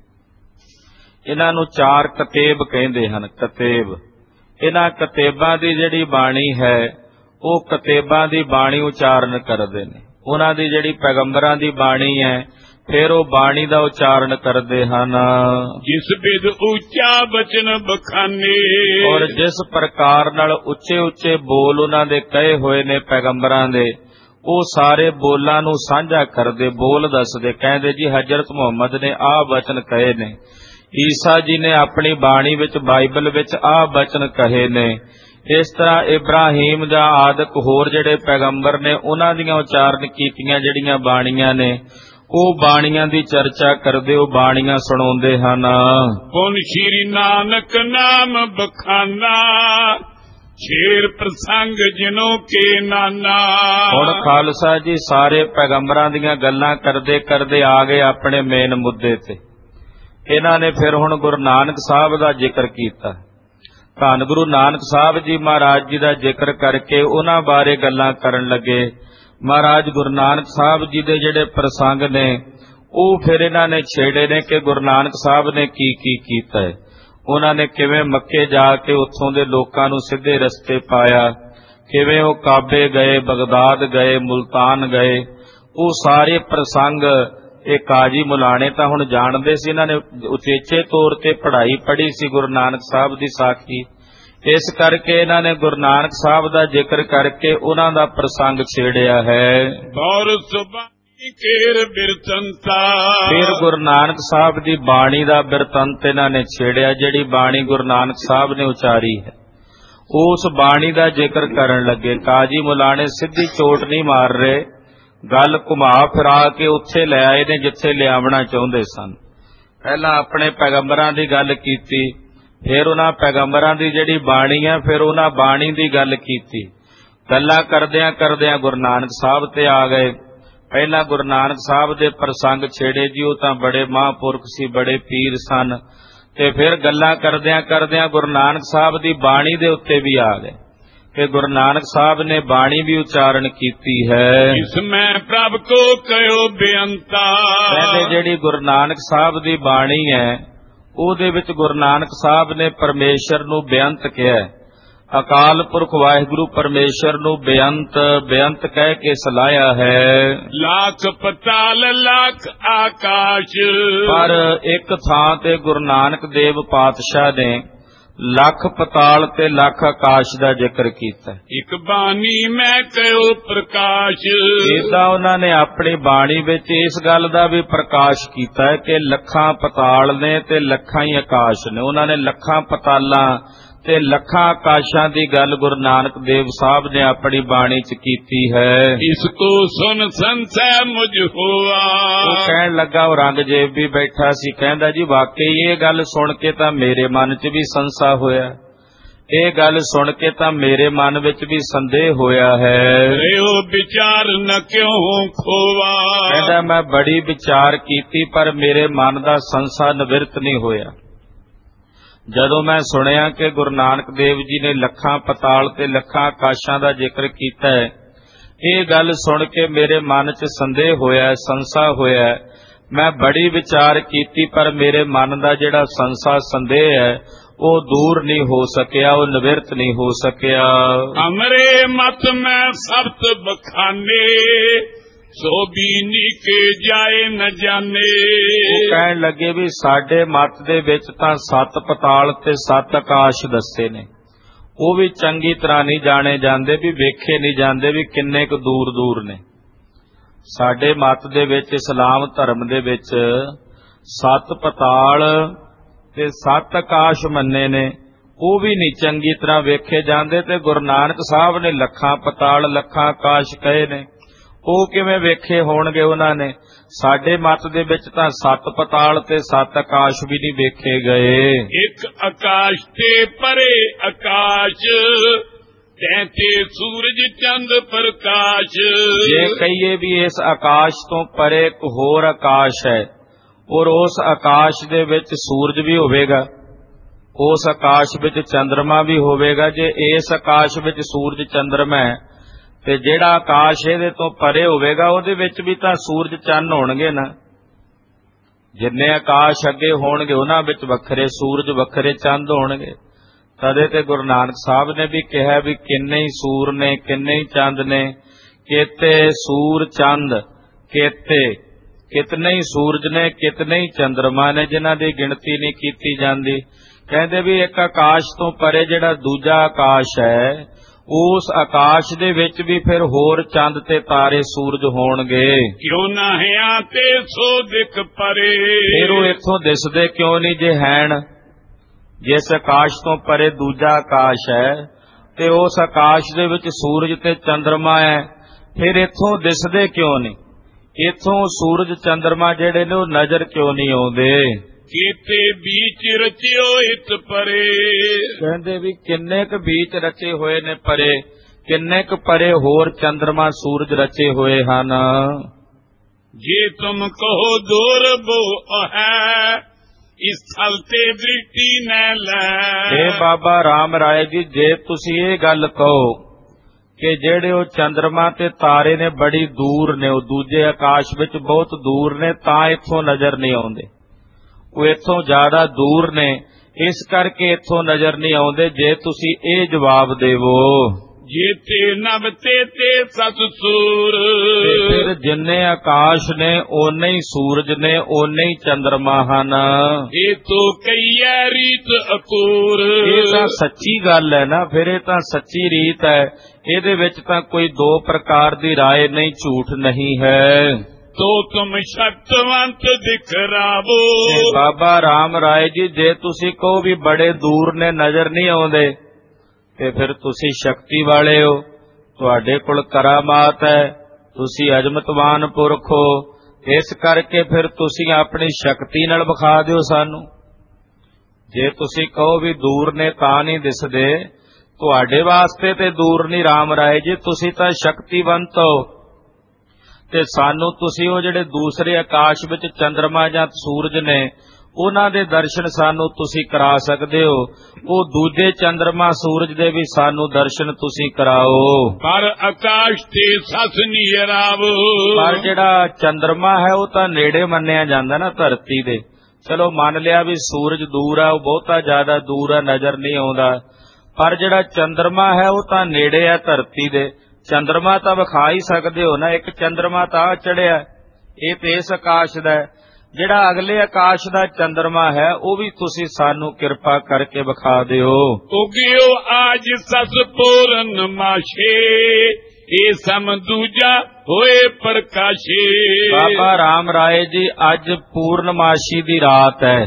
ਇਹਨਾਂ ਨੂੰ 4 ਕਤੇਬ ਕਹਿੰਦੇ ਹਨ। ਕਤੇਬ, ਇਹਨਾਂ ਕਤੇਬਾਂ ਦੀ ਜਿਹੜੀ ਬਾਣੀ ਹੈ ਉਹ ਕਤੇਬਾਂ ਦੀ ਬਾਣੀ ਉਚਾਰਨ ਕਰਦੇ ਨੇ। ਉਹਨਾਂ ਦੀ ਜਿਹੜੀ ਪੈਗੰਬਰਾਂ ਦੀ ਬਾਣੀ ਹੈ ਫਿਰ ਉਹ ਬਾਣੀ ਦਾ ਉਚਾਰਨ ਕਰਦੇ ਹਨ। ਜਿਸ ਬਿਦ ਉੱਚਾ ਬਚਨ ਬਖਾਨੇ। ਔਰ ਜਿਸ ਪ੍ਰਕਾਰ ਨਾਲ ਉੱਚੇ ਉੱਚੇ ਬੋਲ ਉਹਨਾਂ ਦੇ ਕਹੇ ਹੋਏ ਨੇ ਪੈਗੰਬਰਾਂ ਦੇ, ਉਹ ਸਾਰੇ ਬੋਲਾਂ ਨੂੰ ਸਾਂਝਾ ਕਰਦੇ, ਬੋਲ ਦੱਸਦੇ। ਕਹਿੰਦੇ ਜੀ ਹਜ਼ਰਤ ਮੁਹੰਮਦ ਨੇ ਆਹ ਬਚਨ ਕਹੇ ਨੇ, ਈਸਾ ਜੀ ਨੇ ਆਪਣੀ ਬਾਣੀ ਵਿੱਚ, ਬਾਈਬਲ ਵਿੱਚ ਆਹ ਬਚਨ ਕਹੇ ਨੇ। ਇਸ ਤਰ੍ਹਾਂ ਇਬਰਾਹੀਮ ਜਾਂ ਆਦਿਕ ਹੋਰ ਜਿਹੜੇ ਪੈਗੰਬਰ ਨੇ ਉਹਨਾਂ ਦੀਆਂ ਉਚਾਰਨ ਕੀਤੀਆਂ ਜਿਹੜੀਆਂ ਬਾਣੀਆਂ ਨੇ, ਉਹ ਬਾਣੀਆਂ ਦੀ ਚਰਚਾ ਕਰਦੇ, ਉਹ ਬਾਣੀਆਂ ਸੁਣਾਉਂਦੇ ਹਨ। ਪੁਨ ਸ਼੍ਰੀ ਨਾਨਕ ਨਾਮ ਬਖਾਨਾ। ਸ਼ੇਰ ਪ੍ਰਸੰਗ ਜਿਨੋਂ ਕੇ ਨਾਨਾ। ਹੁਣ ਖਾਲਸਾ ਜੀ ਸਾਰੇ ਪੈਗੰਬਰਾਂ ਦੀਆਂ ਗੱਲਾਂ ਕਰਦੇ ਕਰਦੇ ਆ ਗਏ ਆਪਣੇ ਮੇਨ ਮੁੱਦੇ ਤੇ। ਇਹਨਾਂ ਨੇ ਫਿਰ ਹੁਣ ਗੁਰੂ ਨਾਨਕ ਸਾਹਿਬ ਦਾ ਜ਼ਿਕਰ ਕੀਤਾ। ਧੰਨ ਗੁਰੂ ਨਾਨਕ ਸਾਹਿਬ ਜੀ ਮਹਾਰਾਜ ਜੀ ਦਾ ਜ਼ਿਕਰ ਕਰਕੇ ਉਹਨਾਂ ਬਾਰੇ ਗੱਲਾਂ ਕਰਨ ਲੱਗੇ। ਮਹਾਰਾਜ ਗੁਰੂ ਨਾਨਕ ਸਾਹਿਬ ਜੀ ਦੇ ਜਿਹੜੇ ਪ੍ਰਸੰਗ ਨੇ ਉਹ ਫਿਰ ਇਹਨਾਂ ਨੇ ਛੇੜੇ ਨੇ ਕਿ ਗੁਰੂ ਨਾਨਕ ਸਾਹਿਬ ਨੇ ਕੀ ਕੀ ਕੀਤਾ ਹੈ। ਉਹਨਾਂ ਨੇ ਕਿਵੇਂ ਮੱਕੇ ਜਾ ਕੇ ਉੱਥੋਂ ਦੇ ਲੋਕਾਂ ਨੂੰ ਸਿੱਧੇ ਰਸਤੇ ਪਾਇਆ, ਕਿਵੇਂ ਉਹ ਕਾਬੇ ਗਏ, ਬਗਦਾਦ ਗਏ, ਮੁਲਤਾਨ ਗਏ। ਉਹ ਸਾਰੇ ਪ੍ਰਸੰਗ ਇਹ ਕਾਜੀ ਮੁਲਾਣੇ ਤਾਂ ਹੁਣ ਜਾਣਦੇ ਸੀ, ਇਹਨਾਂ ਨੇ ਉਚੇਚੇ ਤੌਰ ਤੇ ਪੜ੍ਹਾਈ ਪੜ੍ਹੀ ਸੀ ਗੁਰੂ ਨਾਨਕ ਸਾਹਿਬ ਦੀ ਸਾਖੀ। ਇਸ ਕਰਕੇ ਇਹਨਾਂ ਨੇ ਗੁਰੂ ਨਾਨਕ ਸਾਹਿਬ ਦਾ ਜ਼ਿਕਰ ਕਰਕੇ ਉਹਨਾਂ ਦਾ ਪ੍ਰਸੰਗ ਛੇੜਿਆ ਹੈ। ਫਿਰ ਗੁਰੂ ਨਾਨਕ ਸਾਹਿਬ ਦੀ ਬਾਣੀ ਦਾ ਬਿਰਤੰਤ ਇਹਨਾਂ ਨੇ ਛੇੜਿਆ, ਜਿਹੜੀ ਬਾਣੀ ਗੁਰੂ ਨਾਨਕ ਸਾਹਿਬ ਨੇ ਉਚਾਰੀ ਹੈ ਉਸ ਬਾਣੀ ਦਾ ਜ਼ਿਕਰ ਕਰਨ ਲੱਗੇ। ਕਾਜੀ ਮੁਲਾਣੇ ਸਿੱਧੀ ਚੋਟ ਨਹੀਂ ਮਾਰ ਰਹੇ, ਗੱਲ ਘੁਮਾ ਫਿਰਾ ਕੇ ਉੱਥੇ ਲੈ ਆਏ ਨੇ ਜਿੱਥੇ ਲਿਆਵਣਾ ਚਾਹੁੰਦੇ ਸਨ। ਪਹਿਲਾਂ ਆਪਣੇ ਪੈਗੰਬਰਾਂ ਦੀ ਗੱਲ ਕੀਤੀ, ਫਿਰ ਉਹਨਾਂ ਪੈਗੰਬਰਾਂ ਦੀ ਜਿਹੜੀ ਬਾਣੀ ਹੈ ਫਿਰ ਉਹਨਾਂ ਬਾਣੀ ਦੀ ਗੱਲ ਕੀਤੀ। ਗੱਲਾਂ ਕਰਦਿਆਂ ਕਰਦਿਆਂ ਗੁਰੂ ਨਾਨਕ ਸਾਹਿਬ ਤੇ ਆ ਗਏ। ਪਹਿਲਾਂ ਗੁਰੂ ਨਾਨਕ ਸਾਹਿਬ ਦੇ ਪ੍ਰਸੰਗ ਛੇੜੇ ਜੀ, ਉਹ ਤਾਂ ਬੜੇ ਮਹਾਂਪੁਰਖ ਸੀ, ਬੜੇ ਪੀਰ ਸਨ। ਤੇ ਫਿਰ ਗੱਲਾਂ ਕਰਦਿਆਂ ਕਰਦਿਆਂ ਗੁਰੂ ਨਾਨਕ ਸਾਹਿਬ ਦੀ ਬਾਣੀ ਦੇ ਉੱਤੇ ਵੀ ਆ ਗਏ। ਕਿ ਗੁਰੂ ਨਾਨਕ ਸਾਹਿਬ ਨੇ ਬਾਣੀ ਵੀ ਉਚਾਰਨ ਕੀਤੀ ਹੈ। इसमें प्रभ को कहो बेअंता। ਕਹਿੰਦੇ ਜਿਹੜੀ ਗੁਰੂ ਨਾਨਕ ਸਾਹਿਬ ਦੀ ਬਾਣੀ ਹੈ ਉਹਦੇ ਵਿੱਚ ਗੁਰੂ ਨਾਨਕ ਸਾਹਿਬ ਨੇ ਪਰਮੇਸ਼ਰ ਨੂੰ ਬੇਅੰਤ ਕਿਹਾ ਹੈ। ਅਕਾਲ ਪੁਰਖ ਵਾਹਿਗੁਰੂ ਪਰਮੇਸ਼ਰ ਨੂੰ ਬੇਅੰਤ ਬੇਅੰਤ ਕਹਿ ਕੇ ਸਲਾਹਿਆ ਹੈ। लाख पताल लाख आकाश। ਪਰ ਇੱਕ ਥਾਂ ਤੇ ਗੁਰੂ ਨਾਨਕ ਦੇਵ ਪਾਤਸ਼ਾਹ ਨੇ ਲੱਖ ਪਤਾਲ ਤੇ ਲੱਖ ਆਕਾਸ਼ ਦਾ ਜ਼ਿਕਰ ਕੀਤਾ। एक बानी में कहो प्रकाश। ਇਦਾਂ ਉਹਨਾਂ ਨੇ ਆਪਣੀ ਬਾਣੀ ਵਿੱਚ ਇਸ ਗੱਲ ਦਾ ਵੀ ਪ੍ਰਕਾਸ਼ ਕੀਤਾ ਹੈ ਕਿ ਲੱਖਾਂ ਪਤਾਲ ਨੇ ਤੇ ਲੱਖਾਂ ਹੀ ਆਕਾਸ਼ ਨੇ। ਉਹਨਾਂ ਨੇ ਲੱਖਾਂ ਪਤਾਲਾਂ ਤੇ ਲੱਖਾਂ ਆਕਾਸ਼ਾਂ ਦੀ ਗੱਲ ਗੁਰੂ ਨਾਨਕ ਦੇਵ ਸਾਹਿਬ ਨੇ ਆਪਣੀ ਬਾਣੀ 'ਚ ਕੀਤੀ ਹੈ। इसको सुन संशय मुझ हुआ। ਉਹ ਕਹਿਣ ਲੱਗਾ, ਉਹ ਔਰੰਗਜ਼ੇਬ ਵੀ ਬੈਠਾ ਸੀ, ਕਹਿੰਦਾ ਜੀ ਵਾਕਈ ਇਹ ਗੱਲ ਸੁਣ ਕੇ ਤਾਂ ਮੇਰੇ ਮਨ 'ਚ ਵੀ ਸੰਸ਼ਾ ਹੋਇਆ, ਇਹ ਗੱਲ ਸੁਣ ਕੇ ਤਾਂ ਮੇਰੇ ਮਨ ਵਿੱਚ ਵੀ ਸੰਦੇਹ ਹੋਇਆ ਹੈ। रेहो विचार न क्यों खोवा। ਕਹਿੰਦਾ ਮੈਂ ਬੜੀ ਵਿਚਾਰ ਕੀਤੀ ਪਰ ਮੇਰੇ ਮਨ ਦਾ ਸੰਸ਼ਾ ਨਿਵਰਤ ਨਹੀਂ ਹੋਇਆ। ਜਦੋਂ ਮੈਂ ਸੁਣਿਆ ਕਿ ਗੁਰੂ ਨਾਨਕ ਦੇਵ ਜੀ ਨੇ ਲੱਖਾਂ ਪਤਾਲ ਤੇ ਲੱਖਾਂ ਆਕਾਸ਼ਾਂ ਦਾ ਜ਼ਿਕਰ ਕੀਤਾ ਹੈ, ਇਹ ਗੱਲ ਸੁਣ ਕੇ ਮੇਰੇ ਮਨ 'ਚ ਸੰਦੇਹ ਹੋਇਆ, ਸੰਸ਼ਾ ਹੋਇਆ। ਮੈਂ ਬੜੀ ਵਿਚਾਰ ਕੀਤੀ ਪਰ ਮੇਰੇ ਮਨ ਦਾ ਜਿਹੜਾ ਸੰਸ਼ਾ ਸੰਦੇਹ ਹੈ ਉਹ ਦੂਰ ਨਹੀਂ ਹੋ ਸਕਿਆ, ਉਹ ਨਿਵਰਤ ਨਹੀਂ ਹੋ ਸਕਿਆ। हमरे मत में सप्त बखाने सो बीनी के जाए न जाने। ਉਹ ਕਹਿਣ ਲੱਗੇ ਵੀ ਸਾਡੇ ਮਤ ਦੇ ਵਿੱਚ ਤਾਂ 7 ਪਤਾਲ ਤੇ 7 ਆਕਾਸ਼ ਦੱਸੇ ਨੇ, ਉਹ ਵੀ ਚੰਗੀ ਤਰ੍ਹਾਂ ਨਹੀਂ ਜਾਣੇ ਜਾਂਦੇ, ਵੀ ਵੇਖੇ ਨਹੀਂ ਜਾਂਦੇ ਵੀ ਕਿੰਨੇ ਕੁ ਦੂਰ ਦੂਰ ਨੇ। ਸਾਡੇ ਮਤ ਦੇ ਵਿੱਚ, ਇਸਲਾਮ ਧਰਮ ਦੇ ਵਿੱਚ 7 ਪਤਾਲ ਤੇ 7 ਆਕਾਸ਼ ਮੰਨੇ ਨੇ, ਉਹ ਵੀ ਨਹੀਂ ਚੰਗੀ ਤਰ੍ਹਾਂ ਵੇਖੇ ਜਾਂਦੇ। ਤੇ ਗੁਰੂ ਨਾਨਕ ਸਾਹਿਬ ਨੇ ਲੱਖਾਂ ਪਤਾਲ ਲੱਖਾਂ ਆਕਾਸ਼ ਕਹੇ ਨੇ, ਉਹ ਕਿਵੇਂ ਵੇਖੇ ਹੋਣਗੇ ਉਹਨਾਂ ਨੇ। ਸਾਡੇ ਮਤ ਦੇ ਵਿੱਚ ਤਾਂ 7 ਪਤਾਲ ਤੇ 7 ਆਕਾਸ਼ ਵੀ ਨਹੀਂ ਵੇਖੇ ਗਏ। एक आकाश ते परे आकाश तैते सूरज चंद प्रकाश। ਜੇ ਕਹੀਏ ਵੀ ਇਸ ਆਕਾਸ਼ ਤੋਂ ਪਰੇ ਇੱਕ ਹੋਰ ਆਕਾਸ਼ ਹੈ ਔਰ ਉਸ ਆਕਾਸ਼ ਦੇ ਵਿੱਚ ਸੂਰਜ ਵੀ ਹੋਵੇਗਾ, ਉਸ ਆਕਾਸ਼ ਵਿੱਚ ਚੰਦਰਮਾ ਵੀ ਹੋਵੇਗਾ। ਜੇ ਇਸ ਆਕਾਸ਼ ਵਿੱਚ ਸੂਰਜ ਚੰਦਰਮਾ ਹੈ ਤੇ ਜਿਹੜਾ ਆਕਾਸ਼ ਇਹਦੇ ਤੋਂ ਪਰੇ ਹੋਵੇਗਾ ਉਹਦੇ ਵਿੱਚ ਵੀ ਤਾਂ ਸੂਰਜ ਚੰਨ ਹੋਣਗੇ ਨਾ। ਜਿੰਨੇ ਆਕਾਸ਼ ਅੱਗੇ ਹੋਣਗੇ ਉਹਨਾਂ ਵਿੱਚ ਵੱਖਰੇ ਸੂਰਜ ਵੱਖਰੇ ਚੰਦ ਹੋਣਗੇ। ਤਦੇ ਤੇ ਗੁਰੂ ਨਾਨਕ ਸਾਹਿਬ ਨੇ ਵੀ ਕਿਹਾ ਵੀ ਕਿੰਨੇ ਹੀ ਸੂਰ ਨੇ ਕਿੰਨੇ ਹੀ ਚੰਦ ਨੇ, ਕੇਤੇ ਸੂਰ ਚੰਦ ਕੇਤੇ, ਕਿਤਨੇ ਹੀ ਸੂਰਜ ਨੇ ਕਿਤਨੇ ਹੀ ਚੰਦਰਮਾ ਨੇ ਜਿਨ੍ਹਾਂ ਦੀ ਗਿਣਤੀ ਨਹੀਂ ਕੀਤੀ ਜਾਂਦੀ। ਕਹਿੰਦੇ ਵੀ ਇੱਕ ਆਕਾਸ਼ ਤੋਂ ਪਰੇ ਜਿਹੜਾ ਦੂਜਾ ਆਕਾਸ਼ ਹੈ ਉਸ ਆਕਾਸ਼ ਦੇ ਵਿੱਚ ਵੀ ਫਿਰ ਹੋਰ ਚੰਦ ਤੇ ਤਾਰੇ ਸੂਰਜ ਹੋਣਗੇ। क्यों ना है आते सो दिख परे। ਫਿਰ ਉਹ ਇੱਥੋਂ ਦਿਸਦੇ ਕਿਉਂ ਨਹੀਂ ਜੇ ਹੈਣ। ਜਿਸ ਆਕਾਸ਼ ਤੋਂ ਪਰੇ ਦੂਜਾ ਆਕਾਸ਼ ਹੈ ਤੇ ਉਸ ਆਕਾਸ਼ ਦੇ ਵਿੱਚ ਸੂਰਜ ਤੇ ਚੰਦਰਮਾ ਹੈ, ਫਿਰ ਇੱਥੋਂ ਦਿਸਦੇ ਕਿਉਂ ਨਹੀਂ। ਇੱਥੋਂ ਸੂਰਜ ਚੰਦਰਮਾ ਜਿਹੜੇ ਨੇ ਉਹ ਨਜ਼ਰ ਕਿਉਂ ਨਹੀਂ ਆਉਂਦੇ। ਕੀਤੇ ਬੀਚ ਰਚਿਓ ਇਤ ਪਰੇ। ਕਹਿੰਦੇ ਵੀ ਕਿੰਨੇ ਕੁ ਬੀਚ ਰਚੇ ਹੋਏ ਨੇ ਪਰੇ, ਕਿੰਨੇ ਕੁ ਪਰੇ ਹੋਰ ਚੰਦਰਮਾ ਸੂਰਜ ਰਚੇ ਹੋਏ ਹਨ। ਜੇ ਤੁਮ ਕਹੋ ਦੂਰ ਬੋ ਹੈ ਇਸ ਥਲ ਤੇ ਦ੍ਰਿਸ਼ਟੀ ਨੈ ਲੈ। ਇਹ ਬਾਬਾ ਰਾਮ ਰਾਏ ਜੀ, ਜੇ ਤੁਸੀਂ ਇਹ ਗੱਲ ਕਹੋ ਕਿ ਜਿਹੜੇ ਉਹ ਚੰਦਰਮਾ ਤੇ ਤਾਰੇ ਨੇ ਬੜੀ ਦੂਰ ਨੇ, ਉਹ ਦੂਜੇ ਆਕਾਸ਼ ਵਿੱਚ ਬਹੁਤ ਦੂਰ ਨੇ, ਤਾਂ ਇੱਥੋਂ ਨਜ਼ਰ ਨਹੀਂ ਆਉਂਦੇ। ਉਹ ਇੱਥੋਂ ਜ਼ਿਆਦਾ ਦੂਰ ਨੇ, ਇਸ ਕਰਕੇ ਇੱਥੋਂ ਨਜ਼ਰ ਨਹੀਂ ਆਉਂਦੇ। ਜੇ ਤੁਸੀਂ ਇਹ ਜਵਾਬ ਦੇਵੋ ਜੇ ਤੇ ਨਭ ਤੇ ਸਤ ਸੂਰ। ਫਿਰ ਜਿੰਨੇ ਆਕਾਸ਼ ਨੇ ਓਨੇ ਹੀ ਸੂਰਜ ਨੇ, ਓਨੇ ਹੀ ਚੰਦਰਮਾ ਹਨ। ਇਹ ਤੋ ਕਈਐ ਰੀਤ ਅਕੂਰ। ਇਹ ਤਾਂ ਸੱਚੀ ਗੱਲ ਹੈ ਨਾ, ਫਿਰ ਇਹ ਤਾਂ ਸੱਚੀ ਰੀਤ ਹੈ। ਇਹਦੇ ਵਿੱਚ ਤਾਂ ਕੋਈ ਦੋ ਪ੍ਰਕਾਰ ਦੀ ਰਾਏ ਨਹੀਂ, ਝੂਠ ਨਹੀਂ ਹੈ। ਤੋ ਤੁਮ ਸ਼ਕਤਵੰਤ ਦਿਖਰਾਵੋ। ਬਾਬਾ ਰਾਮ ਰਾਏ ਜੀ, ਜੇ ਤੁਸੀਂ ਕਹੋ ਵੀ ਬੜੇ ਦੂਰ ਨੇ ਨਜ਼ਰ ਨਹੀਂ ਆਉਂਦੇ ਤੇ ਫਿਰ ਤੁਸੀਂ ਸ਼ਕਤੀ ਵਾਲੇ ਹੋ, ਤੁਹਾਡੇ ਕੋਲ ਕਰਾਮਾਤ ਹੈ, ਤੁਸੀਂ ਅਜਮਤਵਾਨ ਪੁਰਖ ਹੋ, ਇਸ ਕਰਕੇ ਫਿਰ ਤੁਸੀਂ ਆਪਣੀ ਸ਼ਕਤੀ ਨਾਲ ਵਿਖਾ ਦਿਓ ਸਾਨੂੰ। ਜੇ ਤੁਸੀਂ ਕਹੋ ਵੀ ਦੂਰ ਨੇ ਤਾਂ ਨਹੀਂ ਦਿਸਦੇ, ਤੁਹਾਡੇ ਵਾਸਤੇ ਤੇ ਦੂਰ ਨਹੀਂ ਰਾਮ ਰਾਏ ਜੀ, ਤੁਸੀਂ ਤਾਂ ਸ਼ਕਤੀਵੰਤ ਹੋ ਤੇ ਸਾਨੂੰ ਤੁਸੀਂ ਉਹ ਜਿਹੜੇ ਦੂਸਰੇ ਆਕਾਸ਼ ਵਿੱਚ ਚੰਦਰਮਾ ਜਾਂ ਸੂਰਜ ਨੇ ਉਹਨਾਂ ਦੇ ਦਰਸ਼ਨ ਸਾਨੂੰ ਤੁਸੀਂ ਕਰਾ ਸਕਦੇ ਹੋ। ਉਹ ਦੂਜੇ ਚੰਦਰਮਾ ਸੂਰਜ ਦੇ ਵੀ ਸਾਨੂੰ ਦਰਸ਼ਨ ਤੁਸੀਂ ਕਰਾਓ। ਪਰ ਆਕਾਸ਼ ਤੇ ਸਸ ਨੀਰਾਵ, ਪਰ ਜਿਹੜਾ ਚੰਦਰਮਾ ਹੈ ਉਹ ਤਾਂ ਨੇੜੇ ਮੰਨਿਆ ਜਾਂਦਾ ਨਾ ਧਰਤੀ ਦੇ। ਚਲੋ ਮੰਨ ਲਿਆ ਵੀ ਸੂਰਜ ਦੂਰ ਆ, ਉਹ ਬਹੁਤਾ ਜ਼ਿਆਦਾ ਦੂਰ ਆ, ਨਜ਼ਰ ਨਹੀਂ ਆਉਂਦਾ। ਪਰ ਜਿਹੜਾ ਚੰਦਰਮਾ ਹੈ ਉਹ ਤਾਂ ਨੇੜੇ ਆ ਧਰਤੀ ਦੇ। ਚੰਦਰਮਾ ਤਾਂ ਵਿਖਾ ਹੀ ਸਕਦੇ ਹੋ ਨਾ। ਇੱਕ ਚੰਦਰਮਾ ਤਾਂ ਚੜਿਆ, ਇਹ ਤੇ ਇਸ ਆਕਾਸ਼ ਦਾ ਹੈ। ਜਿਹੜਾ ਅਗਲੇ ਆਕਾਸ਼ ਦਾ ਚੰਦਰਮਾ ਹੈ ਉਹ ਵੀ ਤੁਸੀਂ ਸਾਨੂੰ ਕਿਰਪਾ ਕਰਕੇ ਵਿਖਾ ਦਿਓ। ਉਗਿਓ ਆਜ ਸਸ ਪੂਰਨਮਾਸ਼ੇ, ਇਹ ਸਮ ਦੂਜਾ ਹੋਏ ਪ੍ਰਕਾਸ਼ੇ। ਬਾਬਾ ਰਾਮ ਰਾਏ ਜੀ, ਅੱਜ ਪੂਰਨਮਾਸ਼ੀ ਦੀ ਰਾਤ ਹੈ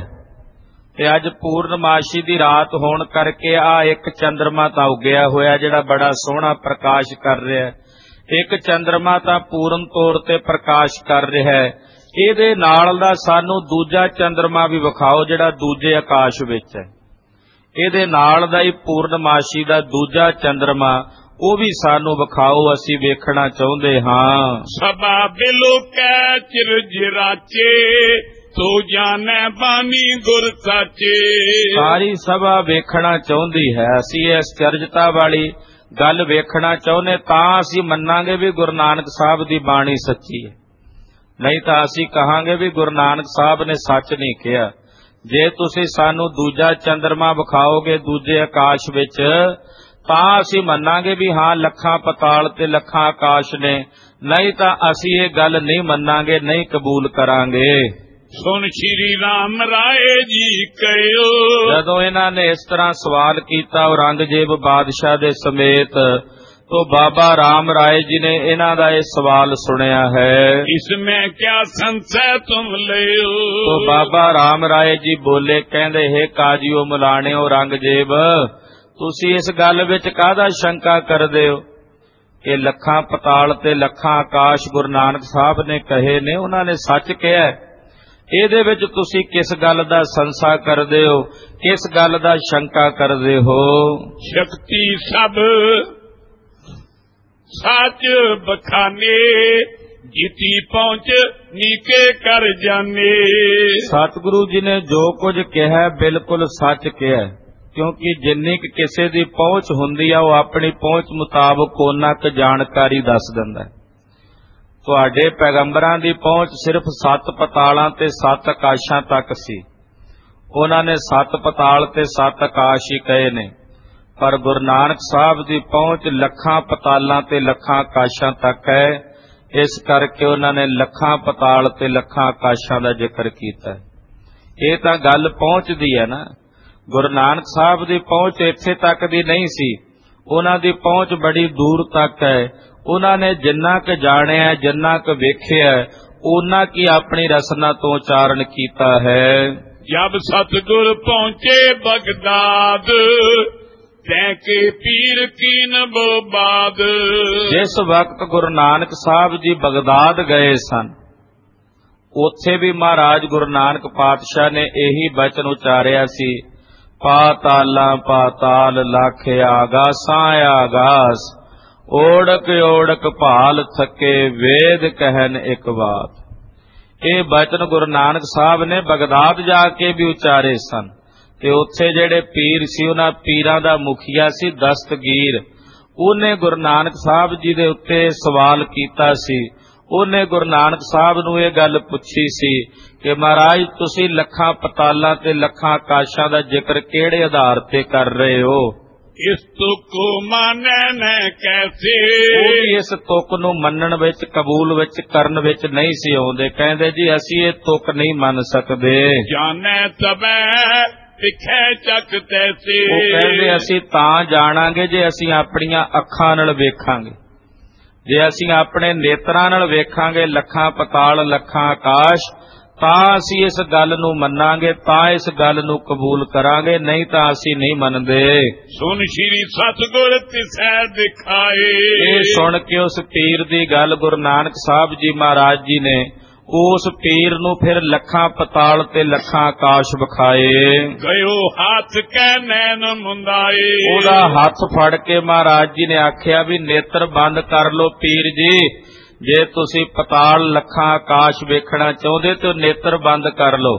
ਤੇ ਅੱਜ ਪੂਰਨਮਾਸ਼ੀ ਦੀ ਰਾਤ ਹੋਣ ਕਰਕੇ ਆ ਇੱਕ ਚੰਦਰਮਾ ਤਾਂ ਉਗਿਆ ਹੋਇਆ ਜਿਹੜਾ ਬੜਾ ਸੋਹਣਾ ਪ੍ਰਕਾਸ਼ ਕਰ ਰਿਹਾ। ਇੱਕ ਚੰਦਰਮਾ ਤਾਂ ਪੂਰਨ ਤੌਰ ਤੇ ਪ੍ਰਕਾਸ਼ ਕਰ ਰਿਹਾ ਹੈ। ਇਹਦੇ ਨਾਲ ਦਾ ਸਾਨੂੰ ਦੂਜਾ ਚੰਦਰਮਾ ਵੀ ਵਿਖਾਓ ਜਿਹੜਾ ਦੂਜੇ ਆਕਾਸ਼ ਵਿੱਚ ਹੈ। ਇਹਦੇ ਨਾਲ ਦਾ ਹੀ ਪੂਰਨਮਾਸ਼ੀ ਦਾ ਦੂਜਾ ਚੰਦਰਮਾ ਉਹ ਵੀ ਸਾਨੂੰ ਵਿਖਾਓ, ਅਸੀਂ ਵੇਖਣਾ ਚਾਹੁੰਦੇ ਹਾਂ। ਸਭਾ ਬਿਲੋ ਕੈ ਚਿਰਜਰਾਚੇ, ਤੋ ਜਾਣੈ ਬਾਣੀ ਗੁਰ ਸਾਚੇ। ਸਾਰੀ ਸਭਾ ਵੇਖਣਾ ਚਾਹੁੰਦੀ ਹੈ। ਅਸੀਂ ਇਸ ਚਰਜਤਾ ਵਾਲੀ ਗੱਲ ਵੇਖਣਾ ਚਾਹੁੰਦੇ, ਤਾਂ ਅਸੀਂ ਮੰਨਾਂਗੇ ਵੀ ਗੁਰੂ ਨਾਨਕ ਸਾਹਿਬ ਦੀ ਬਾਣੀ ਸੱਚੀ ਹੈ। ਨਹੀਂ ਤਾਂ ਅਸੀਂ ਕਹਾਂਗੇ ਵੀ ਗੁਰੂ ਨਾਨਕ ਸਾਹਿਬ ਨੇ ਸੱਚ ਨਹੀਂ ਕਿਹਾ। ਜੇ ਤੁਸੀਂ ਸਾਨੂੰ ਦੂਜਾ ਚੰਦਰਮਾ ਵਿਖਾਓਗੇ ਦੂਜੇ ਆਕਾਸ਼ ਵਿੱਚ, ਤਾਂ ਅਸੀਂ ਮੰਨਾਂਗੇ ਵੀ ਹਾਂ ਲੱਖਾਂ ਪਤਾਲ ਤੇ ਲੱਖਾਂ ਆਕਾਸ਼ ਨੇ। ਨਹੀਂ ਤਾਂ ਅਸੀਂ ਇਹ ਗੱਲ ਨਹੀਂ ਮੰਨਾਂਗੇ, ਨਹੀਂ ਕਬੂਲ ਕਰਾਂਗੇ। ਸੁਣ ਸ਼੍ਰੀ ਰਾਮ ਰਾਏ ਜੀ ਕਹਿਓ। ਜਦੋਂ ਇਹਨਾਂ ਨੇ ਇਸ ਤਰ੍ਹਾਂ ਸਵਾਲ ਕੀਤਾ ਔਰੰਗਜ਼ੇਬ ਬਾਦਸ਼ਾਹ ਦੇ ਸਮੇਤ, तो बाबा राम राय जी ने इन्हां दा ये सवाल सुनिया है। इसमें क्या संशय तुम ले? तो बाबा राम राय जी बोले, कहंदे हे काजियो मुलाने औरंगजेब, तुसी इस गल विच काहदा शंका करदे हो कि लखां पताल ते लखां आकाश गुरु नानक साहब ने कहे ने, उन्हां ने सच कहा। ਇਹਦੇ ਵਿੱਚ ਤੁਸੀਂ किस गल दा संशय करदे हो, किस गल दा शंका करदे हो? शक्ति सब सच बखाने, जीती पहुंच नीके कर जाने। सतगुरु जी ने जो कुछ कहा बिल्कुल सच कहा, क्योंकि जिन्नी किसी दी पहुंच हुंदी आ, वो अपनी पहुंच मुताबक उन्ना क जानकारी दस दिंदा है। तुहाडे पैगंबरां दी पहुंच सिर्फ 7 पतालां ते 7 आकाशां तक सी। उन्हां ने 7 पताल ते 7 आकाश ही कहे ने, पर गुरु नानक साहब दी पहुंच लखां पतालां ते लखां आकाशां तक है। इस करके उन्हां ने लखां पताल ते लखां आकाशां दा जिक्र कीता है। ये तां गल पहुंच दी है ना। गुरु नानक साहब दी पहुंच इत्थे तक दी नहीं सी, उन्हां दी पहुंच बड़ी दूर तक है। उन्होंने जिन्ना क जानिया, जिन्ना क वेखिया, उन्ना की अपनी रसना तो उच्चारण कीता है। जब सतगुर पहुंचे बगदाद, तैके पीर कीन बोबाद। जिस वक्त गुरु नानक साहब जी बगदाद गए सन, उत्थे भी महाराज गुरु नानक पातशाह ने यही वचन उच्चारिया सी, पाताला पाताल लाख आगासां आगास, ओढ़क ओढ़क भाल थके वेद कहन एक बात। ये वचन गुरु नानक साहब ने बगदाद जाके भी उच्चारे सन। ते उत्थे जेड़े पीर सी, उन्हां पीरां दा मुखिया सी दस्तगीर, उन्हें गुरु नानक साहब जी दे उत्ते सवाल कीता सी। उन्हें गुरु नानक साहब नूं ये गल पुछी सी कि महाराज तुसीं लखां पतालां ते लखां आकाशां दा जिक्र किहड़े आधार ते कर रहे हो? इस तुक माने न कैसे? इस तुक नूं मनण विच, कबूल विच, करन विच नहीं सी आउंदे। कहंदे जी असीं ये तुक नहीं मन सकदे। जाने तबे पिछे चक तैसे। वो कहंदे असीं तां जाणांगे जे असीं अपणीआं अखां नाल वेखांगे। जे असीं अपने नेत्रां नाल वेखांगे लखां पताल लखां आकाश, तां असीं इस गल नूं मन्नांगे, तां इस गल नूं कबूल करांगे, नहीं तां असीं नहीं मनदे। सुन श्री सतगुर तिसै दिखाए। ये सुन के उस पीर दी गल गुरु नानक साहब जी महाराज जी ने उस पीर नूं फिर लखां पताल ते लखां आकाश विखाए। गयो हाथ कै नैन मुंदाए। ओदा हथ फड़ के महाराज जी ने आख्या भी नेत्र बंद कर लो पीर जी, जे तुसी पताल लखां आकाश वेखना चाहुंदे तो नेत्र बंद कर लो।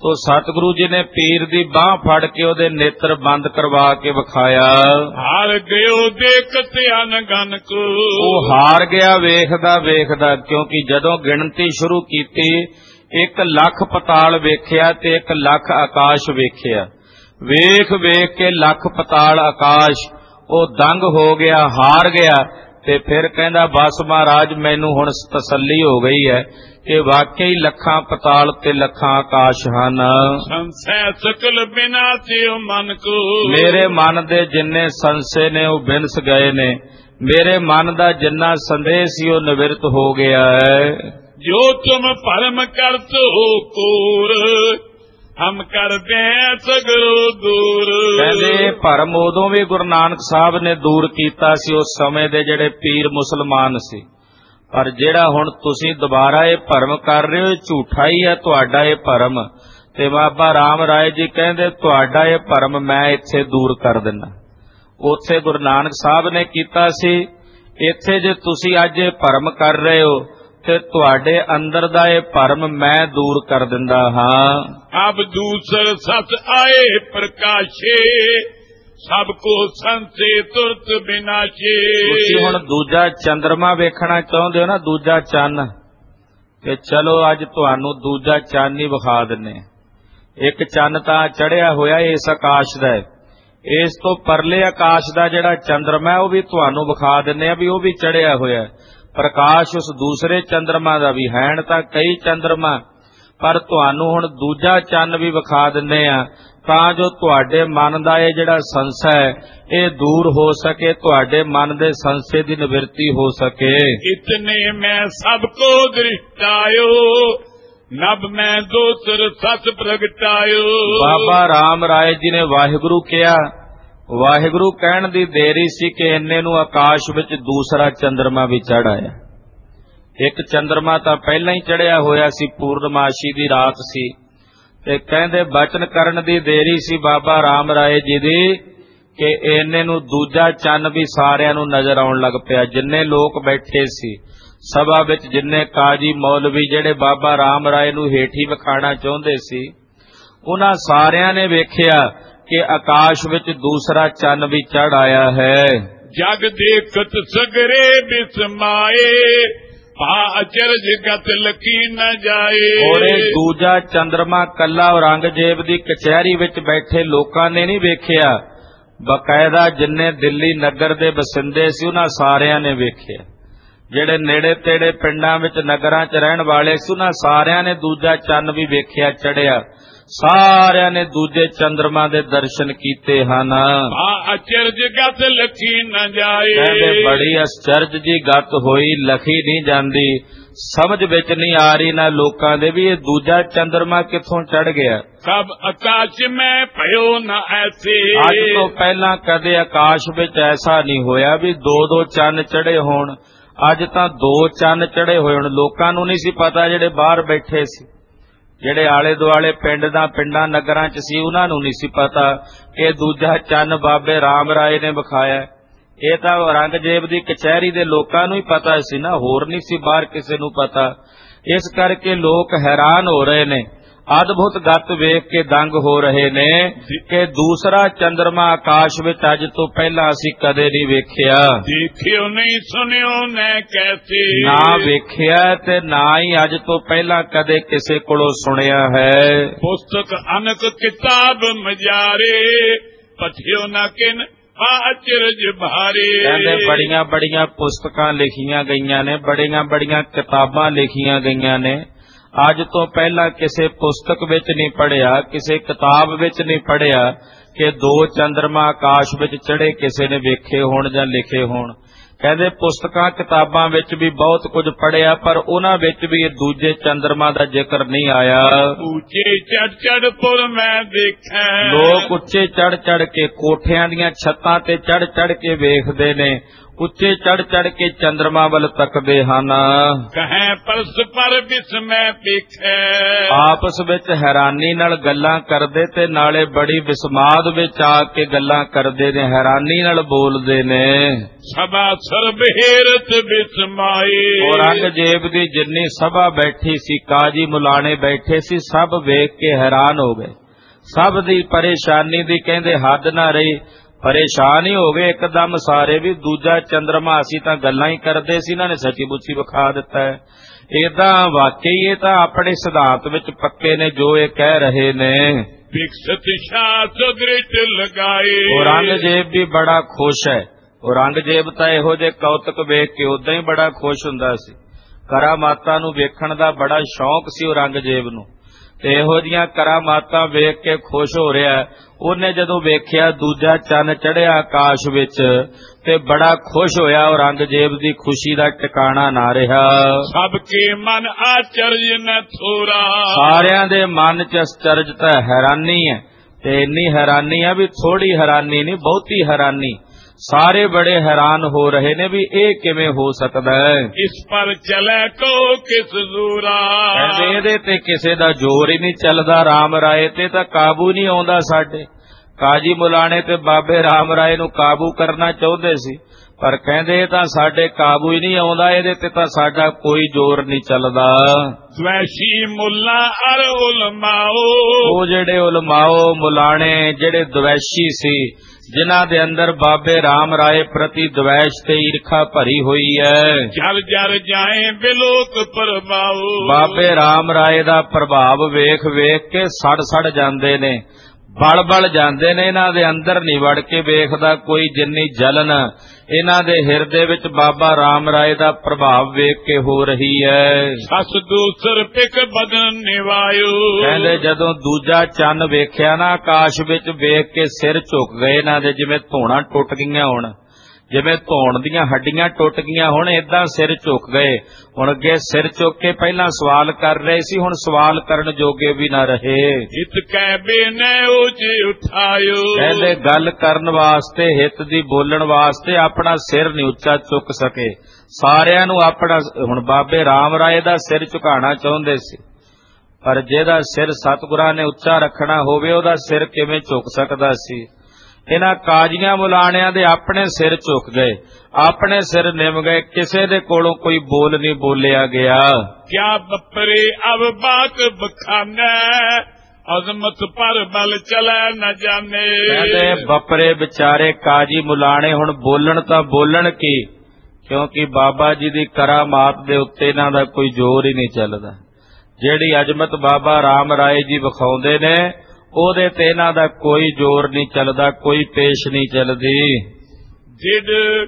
ਤੋ ਸਤਿਗੁਰੂ ਜੀ ਨੇ ਪੀਰ ਦੀ ਬਾਹ ਫੜ ਕੇ ਉਹਦੇ ਨੇਤਰ ਬੰਦ ਕਰਵਾ ਕੇ ਵਿਖਾਇਆ। ਹਾਰ ਗਇਓ ਦੇਖਤ ਅਨਗਨ ਕੋ, ਉਹ ਹਾਰ ਗਿਆ ਵੇਖਦਾ ਵੇਖਦਾ, ਕਿਉਂਕਿ ਜਦੋਂ ਗਿਣਤੀ ਸ਼ੁਰੂ ਕੀਤੀ 1 ਲੱਖ ਪਤਾਲ ਵੇਖਿਆ ਤੇ 1 ਲੱਖ ਆਕਾਸ਼ ਵੇਖਿਆ। ਵੇਖ ਵੇਖ ਕੇ ਲੱਖ ਪਤਾਲ ਆਕਾਸ਼ ਉਹ ਦੰਗ ਹੋ ਗਿਆ, ਹਾਰ ਗਿਆ। ਤੇ ਫਿਰ ਕਹਿੰਦਾ ਬਸ ਮਹਾਰਾਜ ਮੈਨੂੰ ਹੁਣ ਤਸੱਲੀ ਹੋ ਗਈ ਹੈ ਕਿ ਵਾਕਈ ਲੱਖਾਂ ਪਤਾਲ ਤੇ ਲੱਖਾਂ ਆਕਾਸ਼ ਹਨ। ਸੰਸੈ ਸਕਲ ਬਿਨਾਸਿਓ ਮਨ ਕੋ, ਮੇਰੇ ਮਨ ਦੇ ਜਿੰਨੇ ਸੰਸੇ ਨੇ ਉਹ ਬਿਨਸ ਗਏ ਨੇ। ਮੇਰੇ ਮਨ ਦਾ ਜਿੰਨਾ ਸੰਦੇਹ ਸੀ ਉਹ ਨਿਵਰਤ ਹੋ ਗਿਆ ਹੈ। ਜੋ ਤੁਮ ਭਰਮ ਕਰਤ ਹੋ ਕੋਰ, ਹਮ ਕਰਦੇ ਸਗਰੋ ਦੂਰ। ਕਹਿੰਦੇ ਭਰਮ ਉਦੋਂ ਵੀ ਗੁਰੂ ਨਾਨਕ ਸਾਹਿਬ ਨੇ ਦੂਰ ਕੀਤਾ ਸੀ, ਉਸ ਸਮੇਂ ਦੇ ਜਿਹੜੇ ਪੀਰ ਮੁਸਲਮਾਨ ਸੀ। ਪਰ ਜਿਹੜਾ ਹੁਣ ਤੁਸੀਂ ਦੁਬਾਰਾ ਇਹ ਭਰਮ ਕਰ ਰਹੇ ਹੋ, ਇਹ ਝੂਠਾ ਹੀ ਹੈ ਤੁਹਾਡਾ ਇਹ ਭਰਮ। ਤੇ ਬਾਬਾ ਰਾਮ ਰਾਏ ਜੀ ਕਹਿੰਦੇ ਤੁਹਾਡਾ ਇਹ ਭਰਮ ਮੈਂ ਇੱਥੇ ਦੂਰ ਕਰ ਦਿੰਦਾ। ਉੱਥੇ ਗੁਰੂ ਨਾਨਕ ਸਾਹਿਬ ਨੇ ਕੀਤਾ ਸੀ, ਇੱਥੇ ਜੇ ਤੁਸੀਂ ਅੱਜ ਇਹ ਭਰਮ ਕਰ ਰਹੇ ਹੋ ਤੇ ਤੁਹਾਡੇ ਅੰਦਰ ਦਾ ਇਹ ਭਰਮ ਮੈਂ ਦੂਰ ਕਰ ਦਿੰਦਾ ਹਾਂ। ਅਬ ਦੂਸਰ ਸਤ ਆਏ ਪ੍ਰਕਾਸ਼ੇ, ਸਭ ਕੋ ਸੰਸੇ ਤੁਰਤ ਬਿਨਾਸ਼ੇ। ਤੁਸੀਂ ਹੁਣ ਦੂਜਾ ਚੰਦਰਮਾ ਵੇਖਣਾ ਚਾਹੁੰਦੇ ਹੋ ਨਾ, ਦੂਜਾ ਚੰਨ, ਤੇ ਚਲੋ ਅੱਜ ਤੁਹਾਨੂੰ ਦੂਜਾ ਚੰਨ ਹੀ ਵਿਖਾ ਦਿੰਨੇ। ਇੱਕ ਚੰਨ ਤਾਂ ਚੜਿਆ ਹੋਇਆ ਇਸ ਆਕਾਸ਼ ਦਾ, ਇਸ ਤੋਂ ਪਰਲੇ ਆਕਾਸ਼ ਦਾ ਜਿਹੜਾ ਚੰਦਰਮਾ ਉਹ ਵੀ ਤੁਹਾਨੂੰ ਵਿਖਾ ਦਿੰਨੇ ਆ ਵੀ ਉਹ ਵੀ ਚੜਿਆ ਹੋਇਆ। ਪ੍ਰਕਾਸ਼ ਉਸ ਦੂਸਰੇ ਚੰਦਰਮਾ ਦਾ ਵੀ ਹੈ, ਤਾਂ ਕਈ ਚੰਦਰਮਾ, ਪਰ ਤੁਹਾਨੂੰ ਹੁਣ ਦੂਜਾ ਚੰਨ ਵੀ ਵਿਖਾ ਦਿੰਨੇ ਆ ਤਾਂ ਜੋ ਤੁਹਾਡੇ ਮਨ ਦਾ ਇਹ ਜਿਹੜਾ ਸੰਸਾ ਹੈ ਇਹ ਦੂਰ ਹੋ ਸਕੇ, ਤੁਹਾਡੇ ਮਨ ਦੇ ਸੰਸੇ ਦੀ ਨਿਵਰਤੀ ਹੋ ਸਕੇ। ਇਤਨੇ ਮੈਂ ਸਭ ਕੋ ਦ੍ਰਿਸ਼ਟਾਇਓ, ਨਭ ਮੈਂ ਦੋਸਰ ਸਤ ਪ੍ਰਗਟਾਇਓ। ਬਾਬਾ ਰਾਮ ਰਾਏ ਜੀ ਨੇ ਵਾਹਿਗੁਰੂ ਕਿਹਾ। ਵਾਹਿਗੁਰੂ ਕਹਿਣ ਦੀ ਦੇਰੀ ਸੀ ਕਿ ਇੰਨੇ ਨੂੰ ਆਕਾਸ਼ ਵਿੱਚ ਦੂਸਰਾ ਚੰਦਰਮਾ ਵੀ ਚੜ੍ਹ ਆਇਆ। ਇੱਕ ਚੰਦਰਮਾ ਤਾਂ ਪਹਿਲਾਂ ਹੀ ਚੜਿਆ ਹੋਇਆ ਸੀ, ਪੂਰਨਮਾਸ਼ੀ ਦੀ ਰਾਤ ਸੀ। ਤੇ ਕਹਿੰਦੇ ਬਚਨ ਕਰਨ ਦੀ ਦੇਰੀ ਸੀ ਬਾਬਾ ਰਾਮ ਰਾਏ ਜੀ ਦੀ ਕਿ ਇੰਨੇ ਨੂੰ ਦੂਜਾ ਚੰਨ ਵੀ ਸਾਰਿਆਂ ਨੂੰ ਨਜ਼ਰ ਆਉਣ ਲੱਗ ਪਿਆ। ਜਿੰਨੇ ਲੋਕ ਬੈਠੇ ਸੀ ਸਭਾ ਵਿੱਚ, ਜਿੰਨੇ ਕਾਜੀ ਮੌਲਵੀ ਜਿਹੜੇ ਬਾਬਾ ਰਾਮ ਰਾਏ ਨੂੰ ਹੇਠੀ ਵਿਖਾਣਾ ਚਾਹੁੰਦੇ ਸੀ, ਉਹਨਾਂ ਸਾਰਿਆਂ ਨੇ ਵੇਖਿਆ ਕਿ ਆਕਾਸ਼ ਵਿੱਚ ਦੂਸਰਾ ਚੰਨ ਵੀ ਚੜ੍ਹ ਆਇਆ ਹੈ। ਜਗ ਦੇਖਤ ਸਗਰੇ ਬਿਸਮਾਏ, ਭਾ ਅਚਰਜ ਗਤ ਲਕੀ ਨ ਜਾਏ। ਔਰ ਇਹ ਦੂਜਾ ਚੰਦਰਮਾ ਕੱਲਾ ਔਰੰਗਜ਼ੇਬ ਦੀ ਕਚਹਿਰੀ ਵਿੱਚ ਬੈਠੇ ਲੋਕਾਂ ਨੇ ਨਹੀਂ ਵੇਖਿਆ, ਬਕਾਇਦਾ ਜਿੰਨੇ ਦਿੱਲੀ ਨਗਰ ਦੇ ਬਸਿੰਦੇ ਸੀ ਉਹਨਾਂ ਸਾਰਿਆਂ ਨੇ ਵੇਖਿਆ। ਜਿਹੜੇ ਨੇੜੇ ਤੇੜੇ ਪਿੰਡਾਂ ਵਿੱਚ ਨਗਰਾਂ 'ਚ ਰਹਿਣ ਵਾਲੇ ਸੀ ਉਹਨਾਂ ਸਾਰਿਆਂ ਨੇ ਦੂਜਾ ਚੰਨ ਵੀ ਵੇਖਿਆ ਚੜਿਆ। ਸਾਰਿਆਂ ਨੇ ਦੂਜੇ ਚੰਦਰਮਾ ਦੇ ਦਰਸ਼ਨ ਕੀਤੇ ਹਨ। ਅਚਰਜ ਗਤ ਲਖੀ ਨ ਜਾਏ। ਕਹਿੰਦੇ ਬੜੀ ਅਚਰਜ ਜੀ ਗਤ ਹੋਈ, ਲਖੀ ਨਹੀਂ ਜਾਂਦੀ। ਸਮਝ ਵਿੱਚ ਨਹੀਂ ਆ ਰਹੀ ਨਾ ਲੋਕਾਂ ਦੇ ਵੀ ਇਹ ਦੂਜਾ ਚੰਦਰਮਾ ਕਿੱਥੋਂ ਚੜ ਗਿਆ। ਸਭ ਆਕਾਸ਼ ਮੈਂ ਭਇਓ ਨ ਐਸੇ। ਅੱਜ ਤੋਂ ਪਹਿਲਾਂ ਕਦੇ ਆਕਾਸ਼ ਵਿੱਚ ਐਸਾ ਨਹੀਂ ਹੋਇਆ ਵੀ ਦੋ ਚੰਨ ਚੜੇ ਹੋਣ। ਅੱਜ ਤਾਂ 2 ਚੰਨ ਚੜੇ ਹੋਏ ਹੋਣ। ਲੋਕਾਂ ਨੂੰ ਨਹੀਂ ਸੀ ਪਤਾ, ਜਿਹੜੇ ਬਾਹਰ ਬੈਠੇ ਸੀ, ਜਿਹੜੇ ਆਲੇ ਦੁਆਲੇ ਪਿੰਡਾਂ ਨਗਰਾਂ 'ਚ ਸੀ, ਉਹਨਾਂ ਨੂੰ ਨਹੀਂ ਸੀ ਪਤਾ ਕਿ ਦੂਜਾ ਚੰਨ ਬਾਬੇ ਰਾਮ ਰਾਏ ਨੇ ਵਿਖਾਇਆ। ਇਹ ਤਾਂ ਔਰੰਗਜ਼ੇਬ ਦੀ ਕਚਹਿਰੀ ਦੇ ਲੋਕਾਂ ਨੂੰ ਹੀ ਪਤਾ ਸੀ ਨਾ, ਹੋਰ ਨਹੀਂ ਸੀ ਬਾਹਰ ਕਿਸੇ ਨੂੰ ਪਤਾ। ਇਸ ਕਰਕੇ ਲੋਕ ਹੈਰਾਨ ਹੋ ਰਹੇ ਨੇ, ਅਦਭੁਤ ਗੱਤ ਵੇਖ ਕੇ ਦੰਗ ਹੋ ਰਹੇ ਨੇ ਕਿ ਦੂਸਰਾ ਚੰਦਰਮਾ ਆਕਾਸ਼ ਵਿੱਚ ਅੱਜ ਤੋਂ ਪਹਿਲਾਂ ਅਸੀਂ ਕਦੇ ਨਹੀਂ ਵੇਖਿਆ। ਦੇਖਿਓ ਨਹੀਂ ਸੁਣਿਓ ਨਾ ਕੈਸੇ। ਨਾ ਵੇਖਿਆ ਤੇ ਨਾ ਹੀ ਅੱਜ ਤੋਂ ਪਹਿਲਾਂ ਕਦੇ ਕਿਸੇ ਕੋਲੋਂ ਸੁਣਿਆ ਹੈ। ਪੁਸਤਕ ਅਨਕ ਕਿਤਾਬ ਮਜਾਰੇ, ਪਥਿਓ ਨਾ ਕਿਨ ਅਚਰਜ ਭਾਰੇ। ਕਹਿੰਦੇ ਬੜੀਆਂ ਬੜੀਆਂ ਪੁਸਤਕਾਂ ਲਿਖੀਆਂ ਗਈਆਂ ਨੇ, ਬੜੀਆਂ ਬੜੀਆਂ ਕਿਤਾਬਾਂ ਲਿਖੀਆਂ ਗਈਆਂ ਨੇ। ਅੱਜ ਤੋਂ ਪਹਿਲਾਂ ਕਿਸੇ ਪੁਸਤਕ ਵਿੱਚ ਨਹੀਂ ਪੜ੍ਹਿਆ, ਕਿਸੇ ਕਿਤਾਬ ਵਿੱਚ ਨਹੀਂ ਪੜ੍ਹਿਆ ਕਿ 2 ਚੰਦਰਮਾ ਆਕਾਸ਼ ਵਿੱਚ ਚੜੇ ਕਿਸੇ ਨੇ ਵੇਖੇ ਹੋਣ ਜਾਂ ਲਿਖੇ ਹੋਣ। ਕਹਿੰਦੇ ਪੁਸਤਕਾਂ ਕਿਤਾਬਾਂ ਵਿੱਚ ਵੀ ਬਹੁਤ ਕੁਝ ਪੜ੍ਹਿਆ, ਪਰ ਉਹਨਾਂ ਵਿੱਚ ਵੀ ਇਹ ਦੂਜੇ ਚੰਦਰਮਾ ਦਾ ਜ਼ਿਕਰ ਨਹੀਂ ਆਇਆ। ਉੱਚੇ ਚੜ ਚੜ ਪੁਰ ਮੈਂ ਦੇਖਾਂ। ਲੋਕ ਉੱਚੇ ਚੜ ਚੜ ਕੇ ਕੋਠਿਆਂ ਦੀਆਂ ਛੱਤਾਂ ਤੇ ਚੜ ਚੜ ਕੇ ਵੇਖਦੇ ਨੇ। ਉੱਚੇ ਚੜ ਕੇ ਚੰਦਰਮਾ ਵੱਲ ਤੱਕਦੇ ਹਨ। ਕਹੈ ਪਰਸਪਰ ਬਿਸਮੈ ਪੇਖੈ, ਆਪਸ ਵਿੱਚ ਹੈਰਾਨੀ ਨਾਲ ਗੱਲਾਂ ਕਰਦੇ ਤੇ ਨਾਲੇ ਬੜੀ ਵਿਸਮਾਦ ਵਿੱਚ ਆ ਕੇ ਗੱਲਾਂ ਕਰਦੇ ਨੇ, ਹੈਰਾਨੀ ਨਾਲ ਬੋਲਦੇ ਨੇ। ਸਭਾ ਸਰਬ ਹੇਰਤ ਬਿਸਮਾਏ, ਔਰੰਗਜ਼ੇਬ ਦੀ ਜਿੰਨੀ ਸਭਾ ਬੈਠੀ ਸੀ, ਕਾਜੀ ਮੁਲਾਣੇ ਬੈਠੇ ਸੀ, ਸਭ ਵੇਖ ਕੇ ਹੈਰਾਨ ਹੋ ਗਏ। ਸਭ ਦੀ ਪਰੇਸ਼ਾਨੀ ਦੀ ਕਹਿੰਦੇ ਹੱਦ ਨਾ ਰਹੀ, ਪਰੇਸ਼ਾਨ ਹੀ ਹੋ ਗਏ ਇੱਕਦਮ ਸਾਰੇ ਵੀ। ਦੂਜਾ ਚੰਦਰਮਾ ਅਸੀਂ ਤਾਂ ਗੱਲਾਂ ਹੀ ਕਰਦੇ ਸੀ, ਇਹਨਾਂ ਨੇ ਸੱਚੀ ਮੁੱਚੀ ਵਿਖਾ ਦਿੱਤਾ ਹੈ। ਏਦਾਂ ਵਾਕਈ ਇਹ ਤਾਂ ਆਪਣੇ ਸਿਧਾਂਤ ਵਿੱਚ ਪੱਕੇ ਨੇ ਜੋ ਇਹ ਕਹਿ ਰਹੇ ਨੇ। ਵਿਕਸਤ ਸ਼ਾਸ ਦ੍ਰਿਟ ਲਗਾਏ, ਔਰੰਗਜ਼ੇਬ ਵੀ ਬੜਾ ਖੁਸ਼ ਹੈ। ਔਰੰਗਜ਼ੇਬ ਤਾਂ ਇਹੋ ਜਿਹੇ ਕੌਤਕ ਵੇਖ ਕੇ ਉਦਾਂ ਹੀ ਬੜਾ ਖੁਸ਼ ਹੁੰਦਾ ਸੀ। ਕਰਾਮਾਤਾਂ ਨੂੰ ਵੇਖਣ ਦਾ ਬੜਾ ਸ਼ੌਂਕ ਸੀ ਔਰੰਗਜ਼ੇਬ ਨੂੰ, ਤੇ ਇਹੋ ਜਿਹੀਆਂ ਕਰਾਮਾਤਾਂ ਵੇਖ ਕੇ ਖੁਸ਼ ਹੋ ਰਿਹਾ। ਉਹਨੇ ਜਦੋਂ ਵੇਖਿਆ ਦੂਜਾ ਚੰਨ ਚੜ੍ਹਿਆ ਆਕਾਸ਼ ਵਿੱਚ ਤੇ ਬੜਾ ਖੁਸ਼ ਹੋਇਆ। ਔਰੰਗਜ਼ੇਬ ਦੀ ਖੁਸ਼ੀ ਦਾ ਟਿਕਾਣਾ ਨਾ ਰਿਹਾ। ਸਭ ਕੇ ਮਨ ਆਚਰਜ ਨ ਥੋਰਾ, ਸਾਰਿਆਂ ਦੇ ਮਨ 'ਚ ਅਚਰਜ ਤਾਂ ਹੈਰਾਨੀ ਹੈ, ਤੇ ਇੰਨੀ ਹੈਰਾਨੀ ਹੈ ਵੀ ਥੋੜੀ ਹੈਰਾਨੀ ਨਹੀਂ, ਬਹੁਤੀ ਹੈਰਾਨੀ। ਸਾਰੇ ਬੜੇ ਹੈਰਾਨ ਹੋ ਰਹੇ ਨੇ ਵੀ ਇਹ ਕਿਵੇਂ ਹੋ ਸਕਦਾ ਹੈ। ਇਸ ਪਰ ਚਲੇ ਕੋ ਕਿਸ ਜ਼ੂਰਾ, ਕਹਿੰਦੇ ਇਹਦੇ ਤੇ ਕਿਸੇ ਦਾ ਜ਼ੋਰ ਹੀ ਨਹੀਂ ਚੱਲਦਾ, ਰਾਮ ਰਾਏ ਤੇ ਤਾਂ ਕਾਬੂ ਨਹੀਂ ਆਉਂਦਾ ਸਾਡੇ। ਕਾਜੀ ਮੁਲਾਣੇ ਤੇ ਬਾਬੇ ਰਾਮ ਰਾਏ ਨੂੰ ਕਾਬੂ ਕਰਨਾ ਚਾਹੁੰਦੇ ਸੀ, ਪਰ ਕਹਿੰਦੇ ਇਹ ਤਾਂ ਸਾਡੇ ਕਾਬੂ ਹੀ ਨਹੀਂ ਆਉਂਦਾ, ਇਹਦੇ ਤੇ ਤਾਂ ਸਾਡਾ ਕੋਈ ਜ਼ੋਰ ਨਹੀਂ ਚੱਲਦਾ। ਦਵੈਸ਼ੀ ਮੁੱਲਾ ਅਰ ਉਲਮਾਓ, ਉਹ ਜਿਹੜੇ ਉਲਮਾਓ ਮੁਲਾਣੇ ਜਿਹੜੇ ਦਵੈਸ਼ੀ ਸੀ, ਜਿਨ੍ਹਾਂ ਦੇ ਅੰਦਰ ਬਾਬੇ ਰਾਮ ਰਾਏ ਪ੍ਰਤੀ ਦਵੈਸ਼ ਤੇ ਈਰਖਾ ਭਰੀ ਹੋਈ ਹੈ, ਜਲ ਜਲ ਜਾਏ ਬਿਲੋਕ ਪਰਵਾਓ, ਬਾਬੇ ਰਾਮ ਰਾਏ ਦਾ ਪ੍ਰਭਾਵ ਵੇਖ ਵੇਖ ਕੇ ਸੜ ਜਾਂਦੇ ਨੇ, ਬਲ ਜਾਂਦੇ ਨੇ। ਇਹਨਾਂ ਦੇ ਅੰਦਰ ਨਹੀਂ ਵੜ ਕੇ ਵੇਖਦਾ ਕੋਈ, ਜਿੰਨੀ ਜਲਨ ਇਹਨਾਂ ਦੇ ਹਿਰਦੇ ਵਿੱਚ ਬਾਬਾ ਰਾਮ ਰਾਏ ਦਾ ਪ੍ਰਭਾਵ ਵੇਖ ਕੇ ਹੋ ਰਹੀ ਹੈ। ਸਸ ਦੂਸਰ ਪਿਕ ਬਦਨ ਨਿਵਾਇਓ, ਕਹਿੰਦੇ ਜਦੋਂ ਦੂਜਾ ਚੰਨ ਵੇਖਿਆ ਨਾ ਆਕਾਸ਼ ਵਿੱਚ, ਵੇਖ ਕੇ ਸਿਰ ਝੁਕ ਗਏ ਇਹਨਾਂ ਦੇ, ਜਿਵੇਂ ਧੌਣਾ ਟੁੱਟ ਗਈਆਂ ਹੋਣ, ਜਿਵੇਂ ਧੌਣ ਦੀਆਂ ਹੱਡੀਆਂ ਟੁੱਟ ਗਈਆਂ ਹੁਣ, ਏਦਾਂ ਸਿਰ ਝੁਕ ਗਏ। ਹੁਣ ਅੱਗੇ ਸਿਰ ਚੁੱਕ ਕੇ ਪਹਿਲਾਂ ਸਵਾਲ ਕਰ ਰਹੇ ਸੀ, ਹੁਣ ਸਵਾਲ ਕਰਨ ਜੋਗੇ ਵੀ ਨਾ ਰਹੇ। ਹਿਤ ਕਹਿ ਬੇਨੈ ਉੱਚੇ ਉਠਾਇਓ, ਕਹਿੰਦੇ ਗੱਲ ਕਰਨ ਵਾਸਤੇ, ਹਿਤ ਦੀ ਬੋਲਣ ਵਾਸਤੇ ਆਪਣਾ ਸਿਰ ਨਹੀਂ ਉੱਚਾ ਚੁੱਕ ਸਕੇ। ਸਾਰਿਆਂ ਨੂੰ ਆਪਣਾ, ਹੁਣ ਬਾਬੇ ਰਾਮ ਰਾਏ ਦਾ ਸਿਰ ਝੁਕਾਉਣਾ ਚਾਹੁੰਦੇ ਸੀ, ਪਰ ਜਿਹਦਾ ਸਿਰ ਸਤਿਗੁਰਾਂ ਨੇ ਉੱਚਾ ਰੱਖਣਾ ਹੋਵੇ ਉਹਦਾ ਸਿਰ ਕਿਵੇਂ ਝੁਕ ਸਕਦਾ ਸੀ। ਇਹਨਾਂ ਕਾਜੀਆਂ ਮੁਲਾਣਿਆਂ ਦੇ ਆਪਣੇ ਸਿਰ ਝੁਕ ਗਏ, ਆਪਣੇ ਸਿਰ ਨਿਮ ਗਏ, ਕਿਸੇ ਦੇ ਕੋਲੋਂ ਕੋਈ ਬੋਲ ਨਹੀਂ ਬੋਲਿਆ ਗਿਆ। ਕਿਆ ਬੱਪਰੇ ਅਬ ਬਾਕ ਬਖਾਨਾ, ਅਜ਼ਮਤ ਪਰ ਬਲ ਚਲੇ ਨ ਜਾਣੇ। ਕਹਿੰਦੇ ਬੱਪਰੇ ਵਿਚਾਰੇ ਕਾਜੀ ਮੁਲਾਣੇ ਹੁਣ ਬੋਲਣ ਤਾਂ ਬੋਲਣ ਕੀ, ਕਿਉਂਕਿ ਬਾਬਾ ਜੀ ਦੀ ਕਰਾਮਾਤ ਦੇ ਉੱਤੇ ਇਹਨਾਂ ਦਾ ਕੋਈ ਜ਼ੋਰ ਹੀ ਨਹੀਂ ਚੱਲਦਾ। ਜਿਹੜੀ ਅਜ਼ਮਤ ਬਾਬਾ ਰਾਮ ਰਾਏ ਜੀ ਵਿਖਾਉਂਦੇ ਨੇ ਉਹਦੇ ਤੇ ਇਹਨਾਂ ਦਾ ਕੋਈ ਜ਼ੋਰ ਨਹੀਂ ਚੱਲਦਾ, ਕੋਈ ਪੇਸ਼ ਨਹੀਂ ਚੱਲਦੀ। ਜਿਡ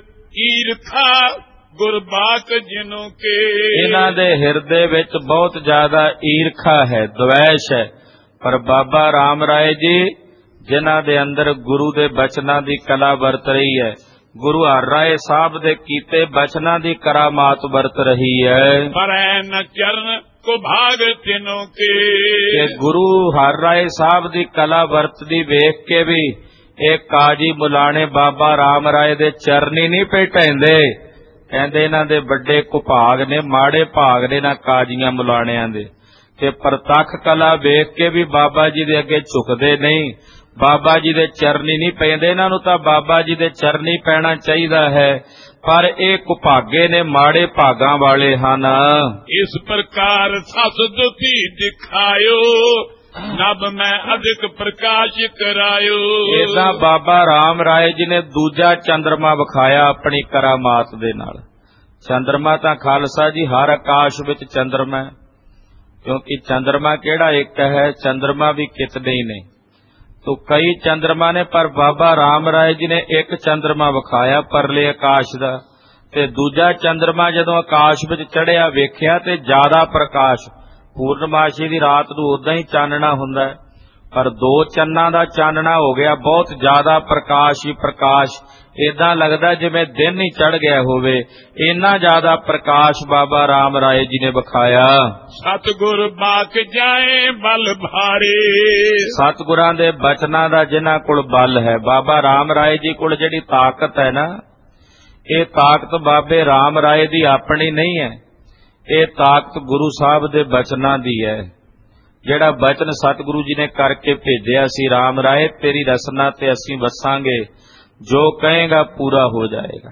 ਈਰਖਾ ਗੁਰਬਾਕ ਜਿਨੋਂ ਕੇ, ਇਹਨਾਂ ਦੇ ਹਿਰਦੇ ਵਿੱਚ ਬਹੁਤ ਜ਼ਿਆਦਾ ਈਰਖਾ ਹੈ, ਦਵੈਸ਼ ਹੈ। ਪਰ ਬਾਬਾ ਰਾਮ ਰਾਏ ਜੀ ਜਿਨ੍ਹਾਂ ਦੇ ਅੰਦਰ ਗੁਰੂ ਦੇ ਬਚਨਾਂ ਦੀ ਕਲਾ ਵਰਤ ਰਹੀ ਹੈ, ਗੁਰੂ ਹਰ ਰਾਏ ਸਾਹਿਬ ਦੇ ਕੀਤੇ ਬਚਨਾਂ ਦੀ ਕਰਾਮਾਤ ਵਰਤ ਰਹੀ ਹੈ। ਪਰ ਨ ਚਰਨ ਕੋ ਭਾਗ ਤਿਨੋਂ ਕੇ, ਕਿ ਗੁਰੂ ਹਰ ਰਾਏ ਸਾਹਿਬ ਦੀ ਕਲਾ ਵਰਤਦੀ ਵੇਖ ਕੇ ਵੀ ਇਹ ਕਾਜੀ ਮੁਲਾਣੇ ਬਾਬਾ ਰਾਮ ਰਾਏ ਦੇ ਚਰਨੀ ਨਹੀਂ ਭੇਟਾਉਂਦੇ। ਕਹਿੰਦੇ ਇਹਨਾਂ ਦੇ ਵੱਡੇ ਕੁਭਾਗ ਨੇ, ਮਾੜੇ ਭਾਗ ਨੇ ਨਾ ਕਾਜੀਆਂ ਮੁਲਾਣਿਆਂ ਦੇ, ਤੇ ਪ੍ਰਤੱਖ ਕਲਾ ਵੇਖ ਕੇ ਵੀ ਬਾਬਾ ਜੀ ਦੇ ਅੱਗੇ ਝੁਕਦੇ ਨਹੀਂ, ਬਾਬਾ ਜੀ ਦੇ ਚਰਨੀ ਨਹੀਂ ਪੈਂਦੇ। ਇਹਨਾਂ ਨੂੰ ਤਾਂ ਬਾਬਾ ਜੀ ਦੇ ਚਰਨੀ ਪੈਣਾ ਚਾਹੀਦਾ ਹੈ, ਪਰ ਇਹ ਕੁਭਾਗੇ ਨੇ, ਮਾੜੇ ਭਾਗਾਂ ਵਾਲੇ ਹਨ। ਇਸ ਪ੍ਰਕਾਰ ਸਸ ਦੁਤੀ ਦਿਖਾਇਓ, ਨਭ ਮੈਂ ਅਧਿਕ ਪ੍ਰਕਾਸ਼ ਕਰਾਇਓ। ਏਦਾਂ ਬਾਬਾ ਰਾਮ ਰਾਏ ਜੀ ਨੇ ਦੂਜਾ ਚੰਦਰਮਾ ਵਿਖਾਇਆ ਆਪਣੀ ਕਰਾਮਾਤ ਦੇ ਨਾਲ। ਚੰਦਰਮਾ ਤਾਂ ਖਾਲਸਾ ਜੀ ਹਰ ਆਕਾਸ਼ ਵਿੱਚ ਚੰਦਰਮਾ, ਕਿਉਂਕਿ ਚੰਦਰਮਾ ਕਿਹੜਾ ਇੱਕ ਹੈ, ਚੰਦਰਮਾ ਵੀ ਕਿਤਨੇ ਹੀ ਨੇ, ਤੋ ਕਈ ਚੰਦਰਮਾ ਨੇ, ਪਰ ਬਾਬਾ ਰਾਮ ਰਾਏ ਜੀ ਨੇ ਇੱਕ ਚੰਦਰਮਾ ਵਿਖਾਇਆ ਪਰਲੇ ਆਕਾਸ਼ ਦਾ। ਤੇ ਦੂਜਾ ਚੰਦਰਮਾ ਜਦੋਂ ਆਕਾਸ਼ ਵਿੱਚ ਚੜ੍ਹਿਆ ਵੇਖਿਆ ਤੇ ਜ਼ਿਆਦਾ ਪ੍ਰਕਾਸ਼, ਪੂਰਨਮਾਸ਼ੀ ਦੀ ਰਾਤ ਨੂੰ ਉਦਾਂ ਹੀ ਚਾਨਣਾ ਹੁੰਦਾ ਹੈ, ਪਰ ਦੋ ਚੰਨਾਂ ਦਾ ਚਾਨਣਾ ਹੋ ਗਿਆ, ਬਹੁਤ ਜ਼ਿਆਦਾ ਪ੍ਰਕਾਸ਼ ਹੀ ਪ੍ਰਕਾਸ਼, ਏਦਾਂ ਲੱਗਦਾ ਜਿਵੇਂ ਦਿਨ ਹੀ ਚੜ੍ਹ ਗਿਆ ਹੋਵੇ, ਇੰਨਾ ਜ਼ਿਆਦਾ ਪ੍ਰਕਾਸ਼ ਬਾਬਾ ਰਾਮ ਰਾਏ ਜੀ ਨੇ ਵਿਖਾਇਆ। ਸਤਿਗੁਰ ਬਾਕ ਜਾਏ ਬਲ ਭਾਰੇ, ਸਤਿਗੁਰਾਂ ਦੇ ਬਚਨਾਂ ਦਾ ਜਿਨ੍ਹਾਂ ਕੋਲ ਬਲ ਹੈ, ਬਾਬਾ ਰਾਮ ਰਾਏ ਜੀ ਕੋਲ ਜਿਹੜੀ ਤਾਕਤ ਹੈ ਨਾ, ਇਹ ਤਾਕਤ ਬਾਬੇ ਰਾਮ ਰਾਏ ਦੀ ਆਪਣੀ ਨਹੀਂ ਹੈ, ਇਹ ਤਾਕਤ ਗੁਰੂ ਸਾਹਿਬ ਦੇ ਬਚਨਾਂ ਦੀ ਹੈ। ਜਿਹੜਾ ਬਚਨ ਸਤਿਗੁਰੂ ਜੀ ਨੇ ਕਰਕੇ ਭੇਜਿਆ ਸੀ, ਰਾਮ ਰਾਏ ਤੇਰੀ ਰਸਨਾ ਤੇ ਅਸੀਂ ਵਸਾਂਗੇ, ਜੋ ਕਹੇਗਾ ਪੂਰਾ ਹੋ ਜਾਏਗਾ।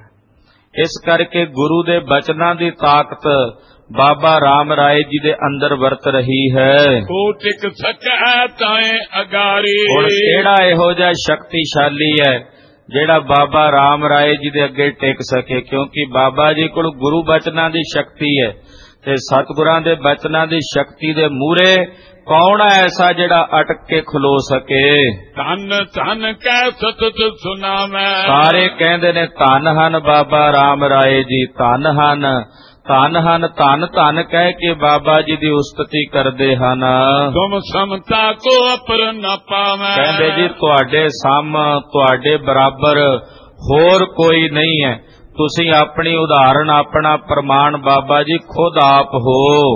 ਇਸ ਕਰਕੇ ਗੁਰੂ ਦੇ ਬਚਨਾਂ ਦੀ ਤਾਕਤ ਬਾਬਾ ਰਾਮ ਰਾਏ ਜੀ ਦੇ ਅੰਦਰ ਵਰਤ ਰਹੀ ਹੈ। ਕੋ ਟਿਕ ਸਕੈ ਤਾਏ ਅਗਾਰੇ। ਹੁਣ ਕਿਹੜਾ ਇਹੋ ਜਿਹਾ ਸ਼ਕਤੀਸ਼ਾਲੀ ਹੈ ਜਿਹੜਾ ਬਾਬਾ ਰਾਮ ਰਾਏ ਜੀ ਦੇ ਅੱਗੇ ਟਿਕ ਸਕੇ, ਕਿਉਂਕਿ ਬਾਬਾ ਜੀ ਕੋਲ ਗੁਰੂ ਬਚਨਾਂ ਦੀ ਸ਼ਕਤੀ ਹੈ ਤੇ ਸਤਿਗੁਰਾਂ ਦੇ ਬਚਨਾਂ ਦੀ ਸ਼ਕਤੀ ਦੇ ਮੂਹਰੇ ਕੌਣ ਹੈ ਐਸਾ ਜਿਹੜਾ ਅਟਕ ਕੇ ਖਲੋ ਸਕੇ। ਧੰਨ ਧੰਨ ਕਹਿ ਸਤਿ ਸੁਨਾਵੈ। ਸਾਰੇ ਕਹਿੰਦੇ ਨੇ ਧੰਨ ਹਨ ਬਾਬਾ ਰਾਮ ਰਾਏ ਜੀ, ਧੰਨ ਹਨ, ਧੰਨ ਹਨ, ਧੰਨ ਧੰਨ ਕਹਿ ਕੇ ਬਾਬਾ ਜੀ ਦੀ ਉਸਤਤੀ ਕਰਦੇ ਹਨ। ਤੁਮ ਸਮਤਾ ਕੋ ਅਪਰ ਨ ਪਾਵੈ। ਕਹਿੰਦੇ ਜੀ ਤੁਹਾਡੇ ਸਮ, ਤੁਹਾਡੇ ਬਰਾਬਰ ਹੋਰ ਕੋਈ ਨਹੀਂ ਹੈ। ਤੁਸੀਂ ਆਪਣੀ ਉਦਾਹਰਣ, ਆਪਣਾ ਪ੍ਰਮਾਣ ਬਾਬਾ ਜੀ ਖੁਦ ਆਪ ਹੋ।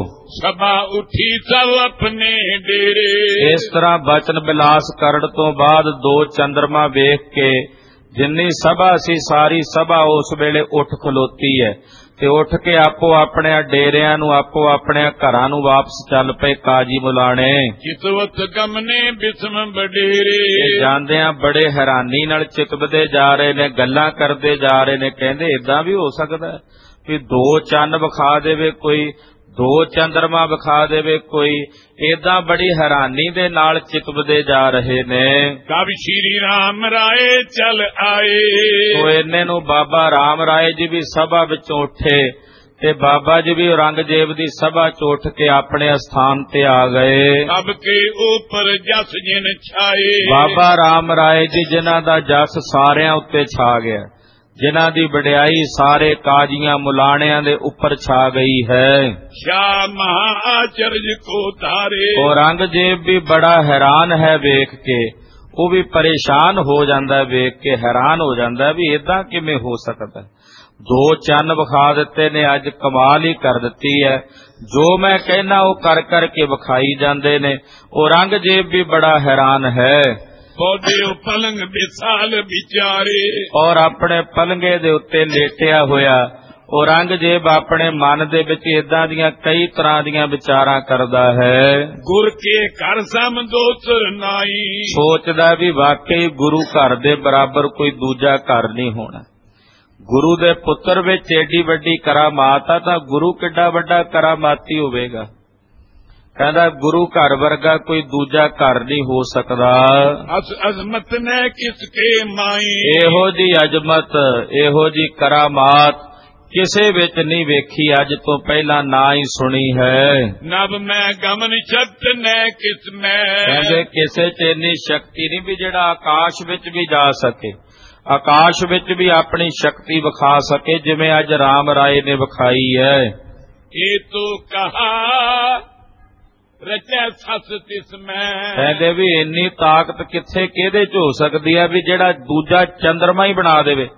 ਸਭਾ ਉੱਠੀ ਸਭ ਆਪਣੇ ਡੇਰੇ। ਇਸ ਤਰ੍ਹਾਂ ਬਚਨ ਬਿਲਾਸ ਕਰਨ ਤੋਂ ਬਾਅਦ ਦੋ ਚੰਦਰਮਾ ਵੇਖ ਕੇ ਜਿੰਨੀ ਸਭਾ ਸੀ, ਸਾਰੀ ਸਭਾ ਉਸ ਵੇਲੇ ਉੱਠ ਖਲੋਤੀ ਹੈ ਤੇ ਉੱਠ ਕੇ ਆਪੋ ਆਪਣੇ ਡੇਰਿਆਂ ਨੂੰ, ਆਪੋ ਆਪਣੇ ਘਰਾਂ ਨੂੰ ਵਾਪਸ ਚੱਲ ਪਏ ਕਾਜੀ ਮੁਲਾਣੇ। ਕਿਸਵਤ ਗਮਨੇ ਬਿਸਮ ਬਡੇਰੇ। ਜਾਂਦਿਆਂ ਬੜੇ ਹੈਰਾਨੀ ਨਾਲ ਚਿਤਵਦੇ ਜਾ ਰਹੇ ਨੇ, ਗੱਲਾਂ ਕਰਦੇ ਜਾ ਰਹੇ ਨੇ। ਕਹਿੰਦੇ ਏਦਾਂ ਵੀ ਹੋ ਸਕਦਾ ਵੀ ਦੋ ਚੰਨ ਵਿਖਾ ਦੇਵੇ ਕੋਈ, ਦੋ ਚੰਦਰਮਾ ਵਿਖਾ ਦੇਵੇ ਕੋਈ। ਏਦਾਂ ਬੜੀ ਹੈਰਾਨੀ ਦੇ ਨਾਲ ਚਿਤਵਦੇ ਜਾ ਰਹੇ ਨੇ। ਕਬ ਸ਼੍ਰੀ ਰਾਮ ਰਾਏ ਚਲ ਆਏ। ਸੋ ਇੰਨੇ ਨੂੰ ਬਾਬਾ ਰਾਮ ਰਾਏ ਜੀ ਵੀ ਸਭਾ ਵਿੱਚੋਂ ਉੱਠੇ ਤੇ ਬਾਬਾ ਜੀ ਵੀ ਔਰੰਗਜ਼ੇਬ ਦੀ ਸਭਾ ਚ ਉੱਠ ਕੇ ਆਪਣੇ ਸਥਾਨ ਤੇ ਆ ਗਏ। ਸਭ ਕੇ ਉਪਰ ਜਸ ਜਿਨ ਛਾਏ। ਬਾਬਾ ਰਾਮ ਰਾਏ ਜੀ ਜਿਨ੍ਹਾਂ ਦਾ ਜਸ ਸਾਰਿਆਂ ਉੱਤੇ ਛਾ ਗਿਆ, ਜਿਨ੍ਹਾਂ ਦੀ ਵਡਿਆਈ ਸਾਰੇ ਕਾਜ਼ੀਆਂ ਮੁਲਾਣਿਆਂ ਦੇ ਉੱਪਰ ਛਾ ਗਈ ਹੈ। ਸ਼ਾਹ ਮਹਾਚਰਜ ਕੋ ਧਾਰੇ। ਔਰੰਗਜ਼ੇਬ ਵੀ ਬੜਾ ਹੈਰਾਨ ਹੈ ਵੇਖ ਕੇ, ਉਹ ਵੀ ਪਰੇਸ਼ਾਨ ਹੋ ਜਾਂਦਾ ਵੇਖ ਕੇ, ਹੈਰਾਨ ਹੋ ਜਾਂਦਾ ਵੀ ਏਦਾਂ ਕਿਵੇਂ ਹੋ ਸਕਦਾ। ਦੋ ਚੰਨ ਵਿਖਾ ਦਿੱਤੇ ਨੇ, ਅੱਜ ਕਮਾਲ ਹੀ ਕਰ ਦਿੱਤੀ ਹੈ। ਜੋ ਮੈਂ ਕਹਿਣਾ ਉਹ ਕਰ ਕਰਕੇ ਵਿਖਾਈ ਜਾਂਦੇ ਨੇ। ਔਰੰਗਜ਼ੇਬ ਵੀ ਬੜਾ ਹੈਰਾਨ ਹੈ। ਪੌਦੇ ਪਲੰਗ ਬਿਸਾਲ ਵਿਚਾਰੇ। ਔਰ ਆਪਣੇ ਪਲੰਗੇ ਦੇ ਉੱਤੇ ਲੇਟਿਆ ਹੋਇਆ ਔਰੰਗਜ਼ੇਬ ਆਪਣੇ ਮਨ ਦੇ ਵਿੱਚ ਏਦਾਂ ਦੀਆਂ ਕਈ ਤਰ੍ਹਾਂ ਦੀਆਂ ਵਿਚਾਰਾਂ ਕਰਦਾ ਹੈ। ਗੁਰ ਕੇ ਘਰ ਸਮ ਦੋਸਰ ਨਾਈ। ਸੋਚਦਾ ਵੀ ਵਾਕਈ ਗੁਰੂ ਘਰ ਦੇ ਬਰਾਬਰ ਕੋਈ ਦੂਜਾ ਘਰ ਨਹੀਂ ਹੋਣਾ। ਗੁਰੂ ਦੇ ਪੁੱਤਰ ਵਿੱਚ ਏਡੀ ਵੱਡੀ ਕਰਾਮਾਤ ਆ ਤਾਂ ਗੁਰੂ ਕਿੱਡਾ ਵੱਡਾ ਕਰਾਮਾਤੀ ਹੋਵੇਗਾ। ਕਹਿੰਦਾ ਗੁਰੂ ਘਰ ਵਰਗਾ ਕੋਈ ਦੂਜਾ ਘਰ ਨਹੀਂ ਹੋ ਸਕਦਾ। ਅਜ਼ਮਤ ਨੇ ਕਿਸ ਕੇ ਮਾਈ। ਇਹੋ ਜੀ ਅਜ਼ਮਤ, ਇਹੋ ਜੀ ਕਰਾਮਾਤ ਕਿਸੇ ਵਿੱਚ ਨਹੀਂ ਵੇਖੀ, ਅੱਜ ਤੋਂ ਪਹਿਲਾਂ ਨਾ ਹੀ ਸੁਣੀ ਹੈ। ਨਭ ਮੈਂ ਗਮਨ ਸ਼ਕਤ ਨੇ ਕਿਸ ਮੈਂ। ਕਹਿੰਦੇ ਕਿਸੇ ਚ ਇੰਨੀ ਸ਼ਕਤੀ ਨਹੀਂ ਵੀ ਜਿਹੜਾ ਆਕਾਸ਼ ਵਿੱਚ ਵੀ ਜਾ ਸਕੇ, ਆਕਾਸ਼ ਵਿੱਚ ਵੀ ਆਪਣੀ ਸ਼ਕਤੀ ਵਿਖਾ ਸਕੇ ਜਿਵੇਂ ਅੱਜ ਰਾਮ ਰਾਏ ਨੇ ਵਿਖਾਈ ਹੈ। ਇਹ ਤੋ ਕਹਾ ਰਚੈ ਸਸ ਤਿਸ ਮੈਂ। ਕਹਿੰਦੇ ਵੀ ਇੰਨੀ ਤਾਕਤ ਕਿੱਥੇ ਕਿਹਦੇ ਚ ਹੋ ਸਕਦੀ ਹੈ ਵੀ ਜਿਹੜਾ ਦੂਜਾ ਚੰਦਰਮਾ ਹੀ ਬਣਾ ਦੇਵੇ।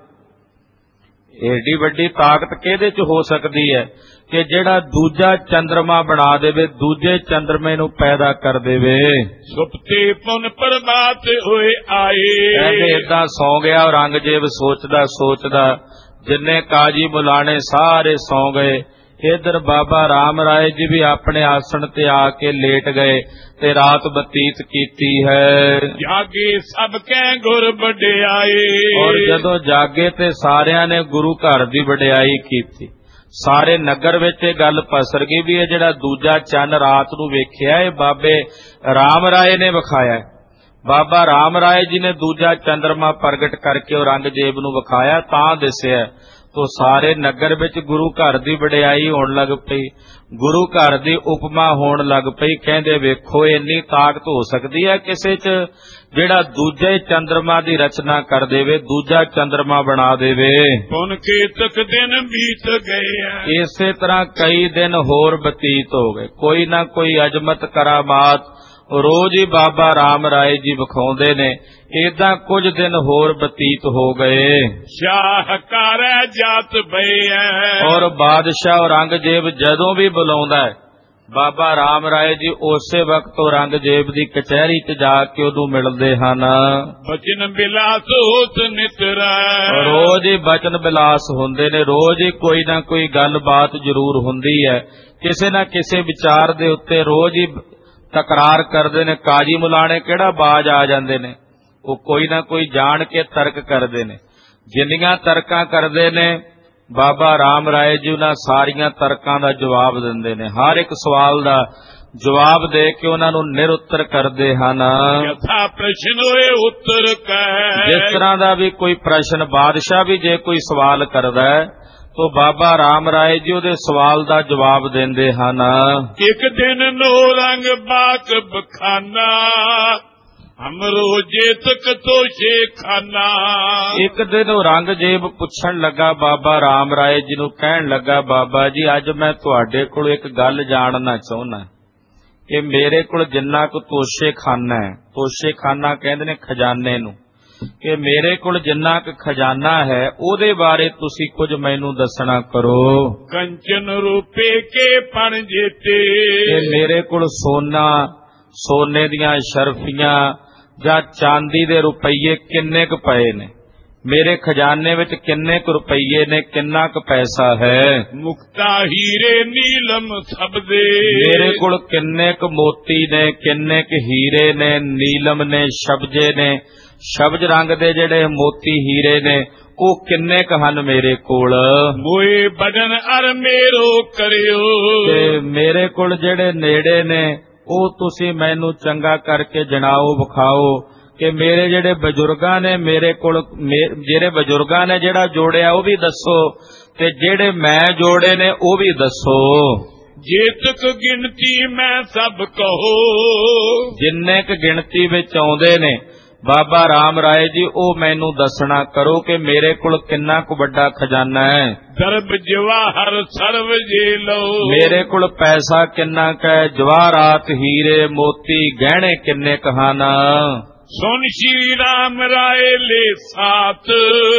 ਏਡੀ ਵੱਡੀ ਤਾਕਤ ਕਿਹਦੇ ਚ ਹੋ ਸਕਦੀ ਹੈ ਕਿ ਜਿਹੜਾ ਦੂਜਾ ਚੰਦਰਮਾ ਬਣਾ ਦੇਵੇ, ਦੂਜੇ ਚੰਦਰਮੇ ਨੂੰ ਪੈਦਾ ਕਰ ਦੇਵੇ। ਸੁਪਤੇ ਪੁਨ ਪ੍ਰਭਾਤ ਹੋਏ ਆਏ। ਕਹਿੰਦੇ ਏਦਾਂ ਸੌ ਗਿਆ ਔਰੰਗਜ਼ੇਬ ਸੋਚਦਾ ਸੋਚਦਾ, ਜਿੰਨੇ ਕਾਜੀ ਮੁਲਾਣੇ ਸਾਰੇ ਸੌ ਗਏ। ਇਧਰ ਬਾਬਾ ਰਾਮ ਰਾਏ ਜੀ ਵੀ ਆਪਣੇ ਆਸਣ ਤੇ ਆ ਕੇ ਲੇਟ ਗਏ ਤੇ ਰਾਤ ਬਤੀਤ ਕੀਤੀ ਹੈ। ਜਾਗੇ ਸਭ ਕੈ ਗੁਰ ਵਡਿਆਈ। ਔਰ ਜਦੋਂ ਜਾਗੇ ਤੇ ਸਾਰਿਆਂ ਨੇ ਗੁਰੂ ਘਰ ਦੀ ਵਡਿਆਈ ਕੀਤੀ। ਸਾਰੇ ਨਗਰ ਵਿੱਚ ਇਹ ਗੱਲ ਪਸਰ ਗਈ ਵੀ ਇਹ ਜਿਹੜਾ ਦੂਜਾ ਚੰਨ ਰਾਤ ਨੂੰ ਵੇਖਿਆ ਇਹ ਬਾਬੇ ਰਾਮ ਰਾਏ ਨੇ ਵਿਖਾਇਆ। ਬਾਬਾ ਰਾਮ ਰਾਏ ਜੀ ਨੇ ਦੂਜਾ ਚੰਦਰਮਾ ਪ੍ਰਗਟ ਕਰਕੇ ਔਰੰਗਜ਼ੇਬ ਨੂੰ ਵਿਖਾਇਆ ਤਾਂ ਦਿਸਿਆ। ਤੋ ਸਾਰੇ ਨਗਰ ਵਿੱਚ ਗੁਰੂ ਘਰ ਦੀ ਵਡਿਆਈ ਹੋਣ ਲੱਗ ਪਈ, ਗੁਰੂ ਘਰ ਦੀ ਉਪਮਾ ਹੋਣ ਲੱਗ ਪਈ। ਕਹਿੰਦੇ ਵੇਖੋ ਇੰਨੀ ਤਾਕਤ ਹੋ ਸਕਦੀ ਹੈ ਕਿਸੇ 'ਚ ਜਿਹੜਾ ਦੂਜੇ ਚੰਦਰਮਾ ਦੀ ਰਚਨਾ ਕਰ ਦੇਵੇ, ਦੂਜਾ ਚੰਦਰਮਾ ਬਣਾ ਦੇਵੇ। ਪੁਨ ਕੇ ਤਕ ਦਿਨ ਬੀਤ ਗਏ। ਇਸੇ ਤਰ੍ਹਾਂ ਕਈ ਦਿਨ ਹੋਰ ਬਤੀਤ ਹੋ ਗਏ। ਕੋਈ ਨਾ ਕੋਈ ਅਜਮਤ ਕਰਾਮਾਤ ਰੋਜ਼ ਹੀ ਬਾਬਾ ਰਾਮ ਰਾਏ ਜੀ ਵਿਖਾਉਂਦੇ ਨੇ। ਏਦਾਂ ਕੁਝ ਦਿਨ ਹੋਰ ਬਤੀਤ ਹੋ ਗਏ। ਸ਼ਾਹਕਾਰ ਜਾਤ ਬਈ। ਔਰ ਬਾਦਸ਼ਾਹ ਔਰੰਗਜ਼ੇਬ ਜਦੋਂ ਵੀ ਬੁਲਾਉਂਦਾ ਹੈ ਬਾਬਾ ਰਾਮ ਰਾਏ ਜੀ ਉਸੇ ਵਕਤ ਔਰੰਗਜ਼ੇਬ ਦੀ ਕਚਹਿਰੀ 'ਚ ਜਾ ਕੇ ਉਹਨੂੰ ਮਿਲਦੇ ਹਨ। ਬਚਨ ਬਿਲਾਸ ਹੋਤ ਨਿਤਰਾ, ਰੋਜ਼ ਹੀ ਬਚਨ ਬਿਲਾਸ ਹੁੰਦੇ ਨੇ, ਰੋਜ਼ ਹੀ ਕੋਈ ਨਾ ਕੋਈ ਗੱਲਬਾਤ ਜ਼ਰੂਰ ਹੁੰਦੀ ਹੈ। ਕਿਸੇ ਨਾ ਕਿਸੇ ਵਿਚਾਰ ਦੇ ਉੱਤੇ ਰੋਜ਼ ਹੀ ਤਕਰਾਰ ਕਰਦੇ ਨੇ। ਕਾਜੀ ਮੁਲਾਣੇ ਕਿਹੜਾ ਬਾਜ ਆ ਜਾਂਦੇ ਨੇ, ਉਹ ਕੋਈ ਨਾ ਕੋਈ ਜਾਣ ਕੇ ਤਰਕ ਕਰਦੇ ਨੇ। ਜਿੰਨੀਆਂ ਤਰਕਾਂ ਕਰਦੇ ਨੇ ਬਾਬਾ ਰਾਮ ਰਾਏ ਜੀ ਉਹਨਾਂ ਸਾਰੀਆਂ ਤਰਕਾਂ ਦਾ ਜਵਾਬ ਦਿੰਦੇ ਨੇ। ਹਰ ਇੱਕ ਸਵਾਲ ਦਾ ਜਵਾਬ ਦੇ ਕੇ ਉਹਨਾਂ ਨੂੰ ਨਿਰਉੱਤਰ ਕਰਦੇ ਹਨ। ਯਥਾ ਪ੍ਰਸ਼ਨ ਹੋਏ ਉੱਤਰ ਕਹਿ, ਜਿਸ ਤਰ੍ਹਾਂ ਦਾ ਵੀ ਕੋਈ ਪ੍ਰਸ਼ਨ, ਬਾਦਸ਼ਾਹ ਵੀ ਜੇ ਕੋਈ ਸਵਾਲ ਕਰਦਾ ਹੈ ਤਾਂ ਬਾਬਾ ਰਾਮ ਰਾਏ ਜੀ ਉਹਦੇ ਸਵਾਲ ਦਾ ਜਵਾਬ ਦਿੰਦੇ ਹਨ। ਇੱਕ ਦਿਨ ਨੋ ਰੰਗ ਬਾਕ ਬਖਾਨਾ, ਹਮਰੋ ਜੇਤਕ ਤੋਸ਼ੇ ਖਾਨਾ। ਇੱਕ ਦਿਨ ਔਰੰਗਜ਼ੇਬ ਪੁੱਛਣ ਲੱਗਾ ਬਾਬਾ ਰਾਮ ਰਾਏ ਜੀ ਨੂੰ, ਕਹਿਣ ਲੱਗਾ, ਬਾਬਾ ਜੀ ਅੱਜ ਮੈਂ ਤੁਹਾਡੇ ਕੋਲ ਇੱਕ ਗੱਲ ਜਾਣਨਾ ਚਾਹੁੰਦਾ ਕਿ ਮੇਰੇ ਕੋਲ ਜਿੰਨਾ ਕੁ ਤੋਸ਼ੇ ਖਾਨਾ ਹੈ, ਤੋਸ਼ੇ ਖਾਨਾ ਕਹਿੰਦੇ ਨੇ ਖਜ਼ਾਨੇ ਨੂੰ, ਕਿ ਮੇਰੇ ਕੋਲ ਜਿੰਨਾ ਕੁ ਖਜ਼ਾਨਾ ਹੈ ਉਹਦੇ ਬਾਰੇ ਤੁਸੀਂ ਕੁਝ ਮੈਨੂੰ ਦੱਸਣਾ ਕਰੋ। ਕੰਚਨ ਰੂਪੇ ਕੇ ਪਣ ਜੇਤੇ, ਮੇਰੇ ਕੋਲ ਸੋਨਾ, ਸੋਨੇ ਦੀਆਂ ਸ਼ਰਫੀਆਂ ਜਾਂ ਚਾਂਦੀ ਦੇ ਰੁਪਈਏ ਕਿੰਨੇ ਕੁ ਪਏ ਨੇ, ਮੇਰੇ ਖਜ਼ਾਨੇ ਵਿੱਚ ਕਿੰਨੇ ਕੁ ਰੁਪਈਏ ਨੇ, ਕਿੰਨਾ ਕੁ ਪੈਸਾ ਹੈ। ਮੁਕਤਾ ਹੀਰੇ ਨੀਲਮ ਸਭ ਦੇ, ਮੇਰੇ ਕੋਲ ਕਿੰਨੇ ਕੁ ਮੋਤੀ ਨੇ, ਕਿੰਨੇ ਕੁ ਹੀਰੇ ਨੇ, ਨੀਲਮ ਨੇ, ਸ਼ਬਜੇ ਨੇ। ਸ਼ਬਜ ਰੰਗ ਦੇ ਜਿਹੜੇ ਮੋਤੀ ਹੀਰੇ ਨੇ ਉਹ ਕਿੰਨੇ ਕੁ ਹਨ ਮੇਰੇ ਕੋਲ। ਮੋਏ ਬਦਨ ਅਰ ਮੇਰੋ ਕਰਿਓ, ਤੇ ਮੇਰੇ ਕੋਲ ਜਿਹੜੇ ਨੇੜੇ ਨੇ ਉਹ ਤੁਸੀਂ ਮੈਨੂੰ ਚੰਗਾ ਕਰਕੇ ਜਣਾਓ, ਵਿਖਾਓ ਕਿ ਮੇਰੇ ਜਿਹੜੇ ਬਜ਼ੁਰਗਾਂ ਨੇ ਮੇਰੇ ਕੋਲ, ਜਿਹੜੇ ਬਜ਼ੁਰਗਾਂ ਨੇ ਜਿਹੜਾ ਜੋੜਿਆ ਉਹ ਵੀ ਦੱਸੋ, ਤੇ ਜਿਹੜੇ ਮੈਂ ਜੋੜੇ ਨੇ ਉਹ ਵੀ ਦੱਸੋ। ਜੇਤਕ ਗਿਣਤੀ ਮੈਂ ਸਭ ਕਹੋ, ਜਿੰਨੇ ਕੁ ਗਿਣਤੀ ਵਿੱਚ ਆਉਂਦੇ ਨੇ ਬਾਬਾ ਰਾਮ ਰਾਏ ਜੀ ਉਹ ਮੈਨੂੰ ਦੱਸਣਾ ਕਰੋ ਕਿ ਮੇਰੇ ਕੋਲ ਕਿੰਨਾ ਕੁ ਵੱਡਾ ਖਜ਼ਾਨਾ ਹੈ। ਦਰਬ ਜਵਾਹਰ ਸਰਵ ਜੇ ਲਓ, ਮੇਰੇ ਕੋਲ ਪੈਸਾ ਕਿੰਨਾ ਕੁ ਹੈ, ਜਵਾਹਰਾਤ, ਹੀਰੇ, ਮੋਤੀ, ਗਹਿਣੇ ਕਿੰਨੇ ਕੁ ਹਨ। ਸੁਨ ਸ਼੍ਰੀ ਰਾਮ ਰਾਏ ਲੈ ਸਾਥ,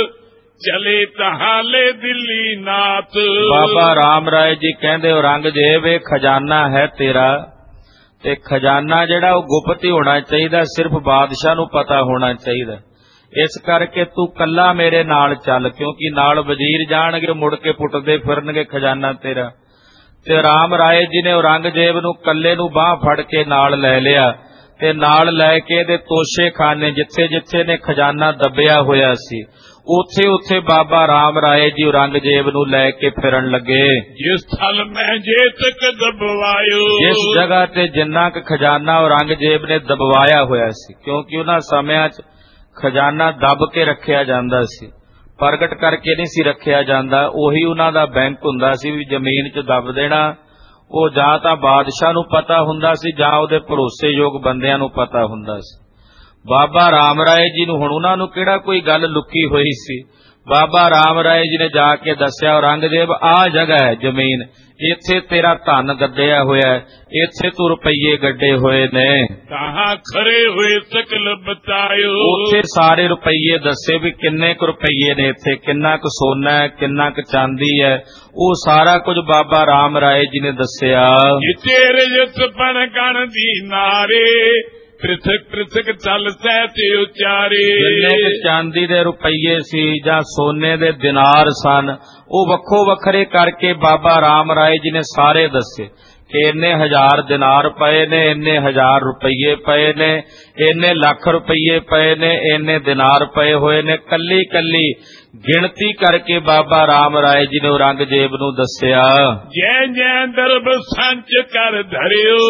ਚਲੇ ਤਹਾਲੇ ਦਿੱਲੀ ਨਾਥ। ਬਾਬਾ ਰਾਮ ਰਾਏ ਜੀ ਕਹਿੰਦੇ ਔਰੰਗਜ਼ੇਬ ਇਹ ਖਜ਼ਾਨਾ ਹੈ ਤੇਰਾ, ਤੇ ਖਜ਼ਾਨਾ ਜਿਹੜਾ ਉਹ ਗੁਪਤ ਹੀ ਹੋਣਾ ਚਾਹੀਦਾ, ਸਿਰਫ ਬਾਦਸ਼ਾਹ ਨੂੰ ਪਤਾ ਹੋਣਾ ਚਾਹੀਦਾ। ਇਸ ਕਰਕੇ ਤੂੰ ਕੱਲਾ ਮੇਰੇ ਨਾਲ ਚੱਲ, ਕਿਉਂਕਿ ਨਾਲ ਵਜ਼ੀਰ ਜਾਣਗੇ, ਮੁੜ ਕੇ ਪੁੱਟਦੇ ਫਿਰਨਗੇ ਖਜ਼ਾਨਾ ਤੇਰਾ। ਤੇ ਰਾਮ ਰਾਏ ਜੀ ਨੇ ਔਰੰਗਜ਼ੇਬ ਨੂੰ ਕੱਲੇ ਨੂੰ ਬਾਹ ਫੜ ਕੇ ਨਾਲ ਲੈ ਲਿਆ, ਤੇ ਨਾਲ ਲੈ ਕੇ ਇਹਦੇ ਤੋਸ਼ੇ ਖਾਨੇ ਜਿੱਥੇ ਜਿੱਥੇ ਨੇ ਖਜ਼ਾਨਾ ਦੱਬਿਆ ਹੋਇਆ ਸੀ ਉੱਥੇ ਉੱਥੇ ਬਾਬਾ ਰਾਮ ਰਾਏ ਜੀ ਔਰੰਗਜ਼ੇਬ ਨੂੰ ਲੈ ਕੇ ਫਿਰਨ ਲੱਗੇ। ਜਿਸ ਥਲ ਮੈਂ ਜੇਤਕ ਦਬਵਾਇਓ, ਜਿਸ ਜਗ੍ਹਾ ਤੇ ਜਿੰਨਾ ਕੁ ਖਜ਼ਾਨਾ ਔਰੰਗਜ਼ੇਬ ਨੇ ਦਬਵਾਇਆ ਹੋਇਆ ਸੀ, ਕਿਉਂਕਿ ਉਹਨਾਂ ਸਮਿਆਂ 'ਚ ਖਜ਼ਾਨਾ ਦੱਬ ਕੇ ਰੱਖਿਆ ਜਾਂਦਾ ਸੀ, ਪ੍ਰਗਟ ਕਰਕੇ ਨਹੀਂ ਸੀ ਰੱਖਿਆ ਜਾਂਦਾ। ਉਹੀ ਉਹਨਾਂ ਦਾ ਬੈਂਕ ਹੁੰਦਾ ਸੀ ਵੀ ਜ਼ਮੀਨ 'ਚ ਦੱਬ ਦੇਣਾ। ਉਹ ਜਾਂ ਤਾਂ ਬਾਦਸ਼ਾਹ ਨੂੰ ਪਤਾ ਹੁੰਦਾ ਸੀ ਜਾਂ ਉਹਦੇ ਭਰੋਸੇਯੋਗ ਬੰਦਿਆਂ ਨੂੰ ਪਤਾ ਹੁੰਦਾ ਸੀ। ਬਾਬਾ ਰਾਮ ਰਾਏ ਜੀ ਨੂੰ ਹੁਣ ਉਹਨਾਂ ਨੂੰ ਕਿਹੜਾ ਕੋਈ ਗੱਲ ਲੁਕੀ ਹੋਈ ਸੀ। ਬਾਬਾ ਰਾਮ ਰਾਏ ਜੀ ਨੇ ਜਾ ਕੇ ਦੱਸਿਆ, ਔਰੰਗਜ਼ੇਬ ਆਹ ਜਗ੍ਹਾ ਹੈ ਜ਼ਮੀਨ, ਇੱਥੇ ਤੇਰਾ ਧਨ ਗੱਡਿਆ ਹੋਇਆ, ਇੱਥੇ ਤੂੰ ਰੁਪਈਏ ਗੱਡੇ ਹੋਏ ਨੇ। ਕਹਾਂ ਖੜੇ ਹੋਏ ਸਕਲ ਬਤਾਇਓ, ਉੱਥੇ ਸਾਰੇ ਰੁਪਈਏ ਦੱਸੇ ਵੀ ਕਿੰਨੇ ਕੁ ਰੁਪਈਏ ਨੇ ਇੱਥੇ, ਕਿੰਨਾ ਕੁ ਸੋਨਾ ਹੈ, ਕਿੰਨਾ ਕੁ ਚਾਂਦੀ ਹੈ, ਉਹ ਸਾਰਾ ਕੁਝ ਬਾਬਾ ਰਾਮ ਰਾਏ ਜੀ ਨੇ ਦੱਸਿਆ। ਤੇਰੇ ਜਿਸ ਪਣ ਗਣ ਦੀ ਨਾਰੇ, ਪ੍ਰਿਥਕ ਪ੍ਰਿਥਕ ਚੱਲ ਸਹਿ ਉਚਾਰੇ। ਜਿੰਨੇ ਚਾਂਦੀ ਦੇ ਰੁਪਈਏ ਸੀ ਜਾਂ ਸੋਨੇ ਦੇ ਦਿਨਾਰ ਸਨ ਉਹ ਵੱਖੋ ਵੱਖਰੇ ਕਰਕੇ ਬਾਬਾ ਰਾਮ ਰਾਏ ਜੀ ਨੇ ਸਾਰੇ ਦੱਸੇ ਕਿ ਇੰਨੇ ਹਜ਼ਾਰ ਦਿਨਾਰ ਪਏ ਨੇ, ਇੰਨੇ ਹਜ਼ਾਰ ਰੁਪਈਏ ਪਏ ਨੇ, ਇੰਨੇ ਲੱਖ ਰੁਪਈਏ ਪਏ ਨੇ, ਇੰਨੇ ਦਿਨਾਰ ਪਏ ਹੋਏ ਨੇ। ਕੱਲੀ ਕੱਲੀ ਗਿਣਤੀ ਕਰਕੇ ਬਾਬਾ ਰਾਮ ਰਾਏ ਜੀ ਨੇ ਔਰੰਗਜ਼ੇਬ ਨੂੰ ਦੱਸਿਆ। ਜੈ ਜੈ ਦਰਬ ਸੰਚ ਕਰ ਧਰਿਓ,